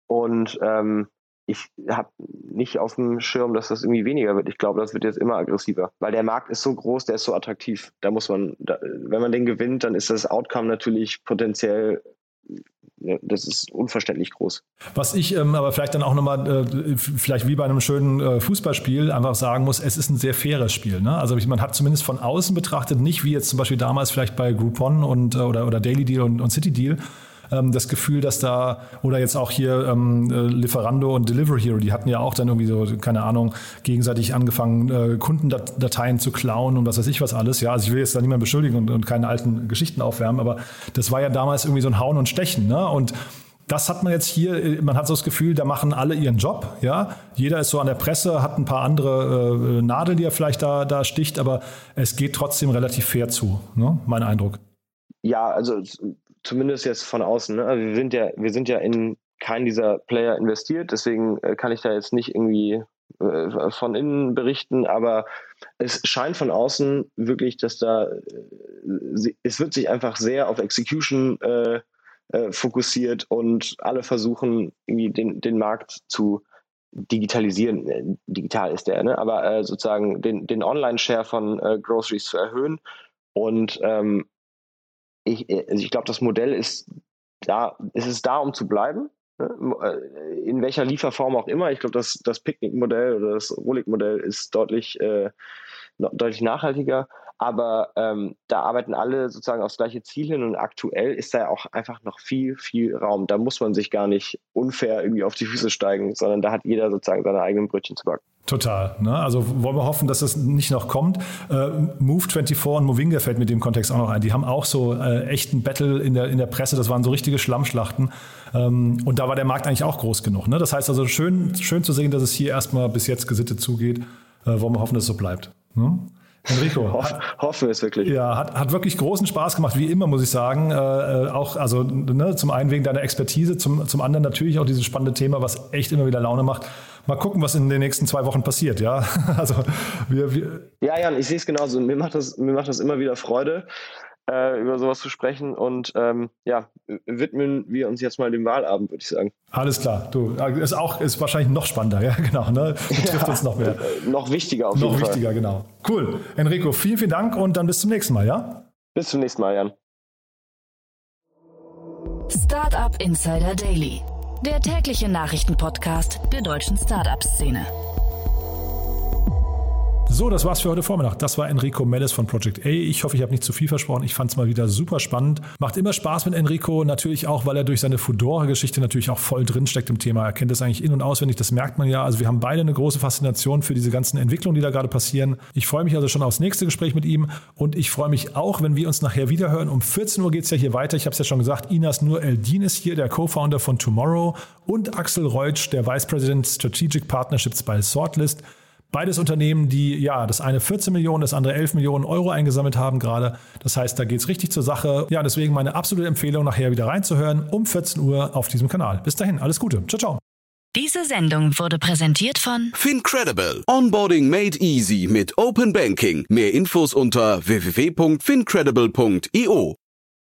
Und ähm, ich habe nicht auf dem Schirm, dass das irgendwie weniger wird. Ich glaube, das wird jetzt immer aggressiver, weil der Markt ist so groß, der ist so attraktiv. Da muss man, da, wenn man den gewinnt, dann ist das Outcome natürlich potenziell, das ist unverständlich groß. Was ich ähm, aber vielleicht dann auch nochmal, äh, vielleicht wie bei einem schönen äh, Fußballspiel einfach sagen muss, es ist ein sehr faires Spiel. Ne? Also man hat zumindest von außen betrachtet nicht, wie jetzt zum Beispiel damals vielleicht bei Groupon und, äh, oder, oder Daily Deal und, und City Deal, das Gefühl, dass da, oder jetzt auch hier ähm, Lieferando und Delivery Hero, die hatten ja auch dann irgendwie so, keine Ahnung, gegenseitig angefangen, äh, Kundendateien zu klauen und was weiß ich was alles. Ja, also ich will jetzt da niemanden beschuldigen und, und keine alten Geschichten aufwärmen, aber das war ja damals irgendwie so ein Hauen und Stechen, ne? Und Das hat man jetzt hier, man hat so das Gefühl, da machen alle ihren Job. Ja? Jeder ist so an der Presse, hat ein paar andere äh, Nadeln, die er vielleicht da, da sticht, aber es geht trotzdem relativ fair zu, ne? Mein Eindruck. Ja, also zumindest jetzt von außen. Ne? Also wir sind ja, wir sind ja in keinen dieser Player investiert, deswegen äh, kann ich da jetzt nicht irgendwie äh, von innen berichten, aber es scheint von außen wirklich, dass da, äh, es wird sich einfach sehr auf Execution äh, fokussiert und alle versuchen, irgendwie den, den Markt zu digitalisieren. Digital ist der, ne? aber äh, sozusagen den, den Online-Share von äh, Groceries zu erhöhen. Und ähm, ich, also ich glaube, das Modell ist da, es ist da, um zu bleiben. Ne? In welcher Lieferform auch immer. Ich glaube, das, das Picknick-Modell oder das Rohlig-Modell ist deutlich, äh, deutlich nachhaltiger. Aber ähm, da arbeiten alle sozusagen aufs gleiche Ziel hin und aktuell ist da ja auch einfach noch viel, viel Raum. Da muss man sich gar nicht unfair irgendwie auf die Füße steigen, sondern da hat jeder sozusagen seine eigenen Brötchen zu backen. Total. Ne? Also wollen wir hoffen, dass es nicht noch kommt. Äh, Move vierundzwanzig und Movinga fällt mit dem Kontext auch noch ein. Die haben auch so äh, echten Battle in der, in der Presse. Das waren so richtige Schlammschlachten. Ähm, und da war der Markt eigentlich auch groß genug. Ne? Das heißt also schön, schön zu sehen, dass es hier erstmal bis jetzt gesittet zugeht. Äh, wollen wir hoffen, dass es so bleibt. Ne? Enrico. Hoff, hoffen wir es wirklich. Ja, hat, hat wirklich großen Spaß gemacht, wie immer, muss ich sagen. Äh, auch, also ne, zum einen wegen deiner Expertise, zum, zum anderen natürlich auch dieses spannende Thema, was echt immer wieder Laune macht. Mal gucken, was in den nächsten zwei Wochen passiert, ja. Also wir, wir ja, Jan, ich sehe es genauso. Mir macht das, mir macht das immer wieder Freude, äh, über sowas zu sprechen. Und ähm, ja, widmen wir uns jetzt mal dem Wahlabend, würde ich sagen. Alles klar. Du, ist auch ist wahrscheinlich noch spannender, ja, genau. Ne? Betrifft ja, uns noch mehr. Noch wichtiger auf jeden Noch Fall. wichtiger, genau. Cool. Enrico, vielen, vielen Dank und dann bis zum nächsten Mal, ja? Bis zum nächsten Mal, Jan. Startup Insider Daily, der tägliche Nachrichtenpodcast der deutschen Startup-Szene. So, das war's für heute Vormittag. Das war Enrico Mellis von Project A. Ich hoffe, ich habe nicht zu viel versprochen. Ich fand es mal wieder super spannend. Macht immer Spaß mit Enrico, natürlich auch, weil er durch seine Foodora-Geschichte natürlich auch voll drinsteckt im Thema. Er kennt das eigentlich in- und auswendig, das merkt man ja. Also wir haben beide eine große Faszination für diese ganzen Entwicklungen, die da gerade passieren. Ich freue mich also schon aufs nächste Gespräch mit ihm und ich freue mich auch, wenn wir uns nachher wiederhören. Um vierzehn Uhr geht es ja hier weiter. Ich habe es ja schon gesagt, Inas Nur Eldin ist hier, der Co-Founder von Tomorrow und Axel Reutsch, der Vice President Strategic Partnerships bei Sortlist. Beides Unternehmen, die ja das eine vierzehn Millionen, das andere elf Millionen Euro eingesammelt haben gerade. Das heißt, da geht's richtig zur Sache. Ja, deswegen meine absolute Empfehlung, nachher wieder reinzuhören um vierzehn Uhr auf diesem Kanal. Bis dahin, alles Gute. Ciao, ciao. Diese Sendung wurde präsentiert von FinCredible. Onboarding made easy mit Open Banking. Mehr Infos unter w w w punkt fincredible punkt i o.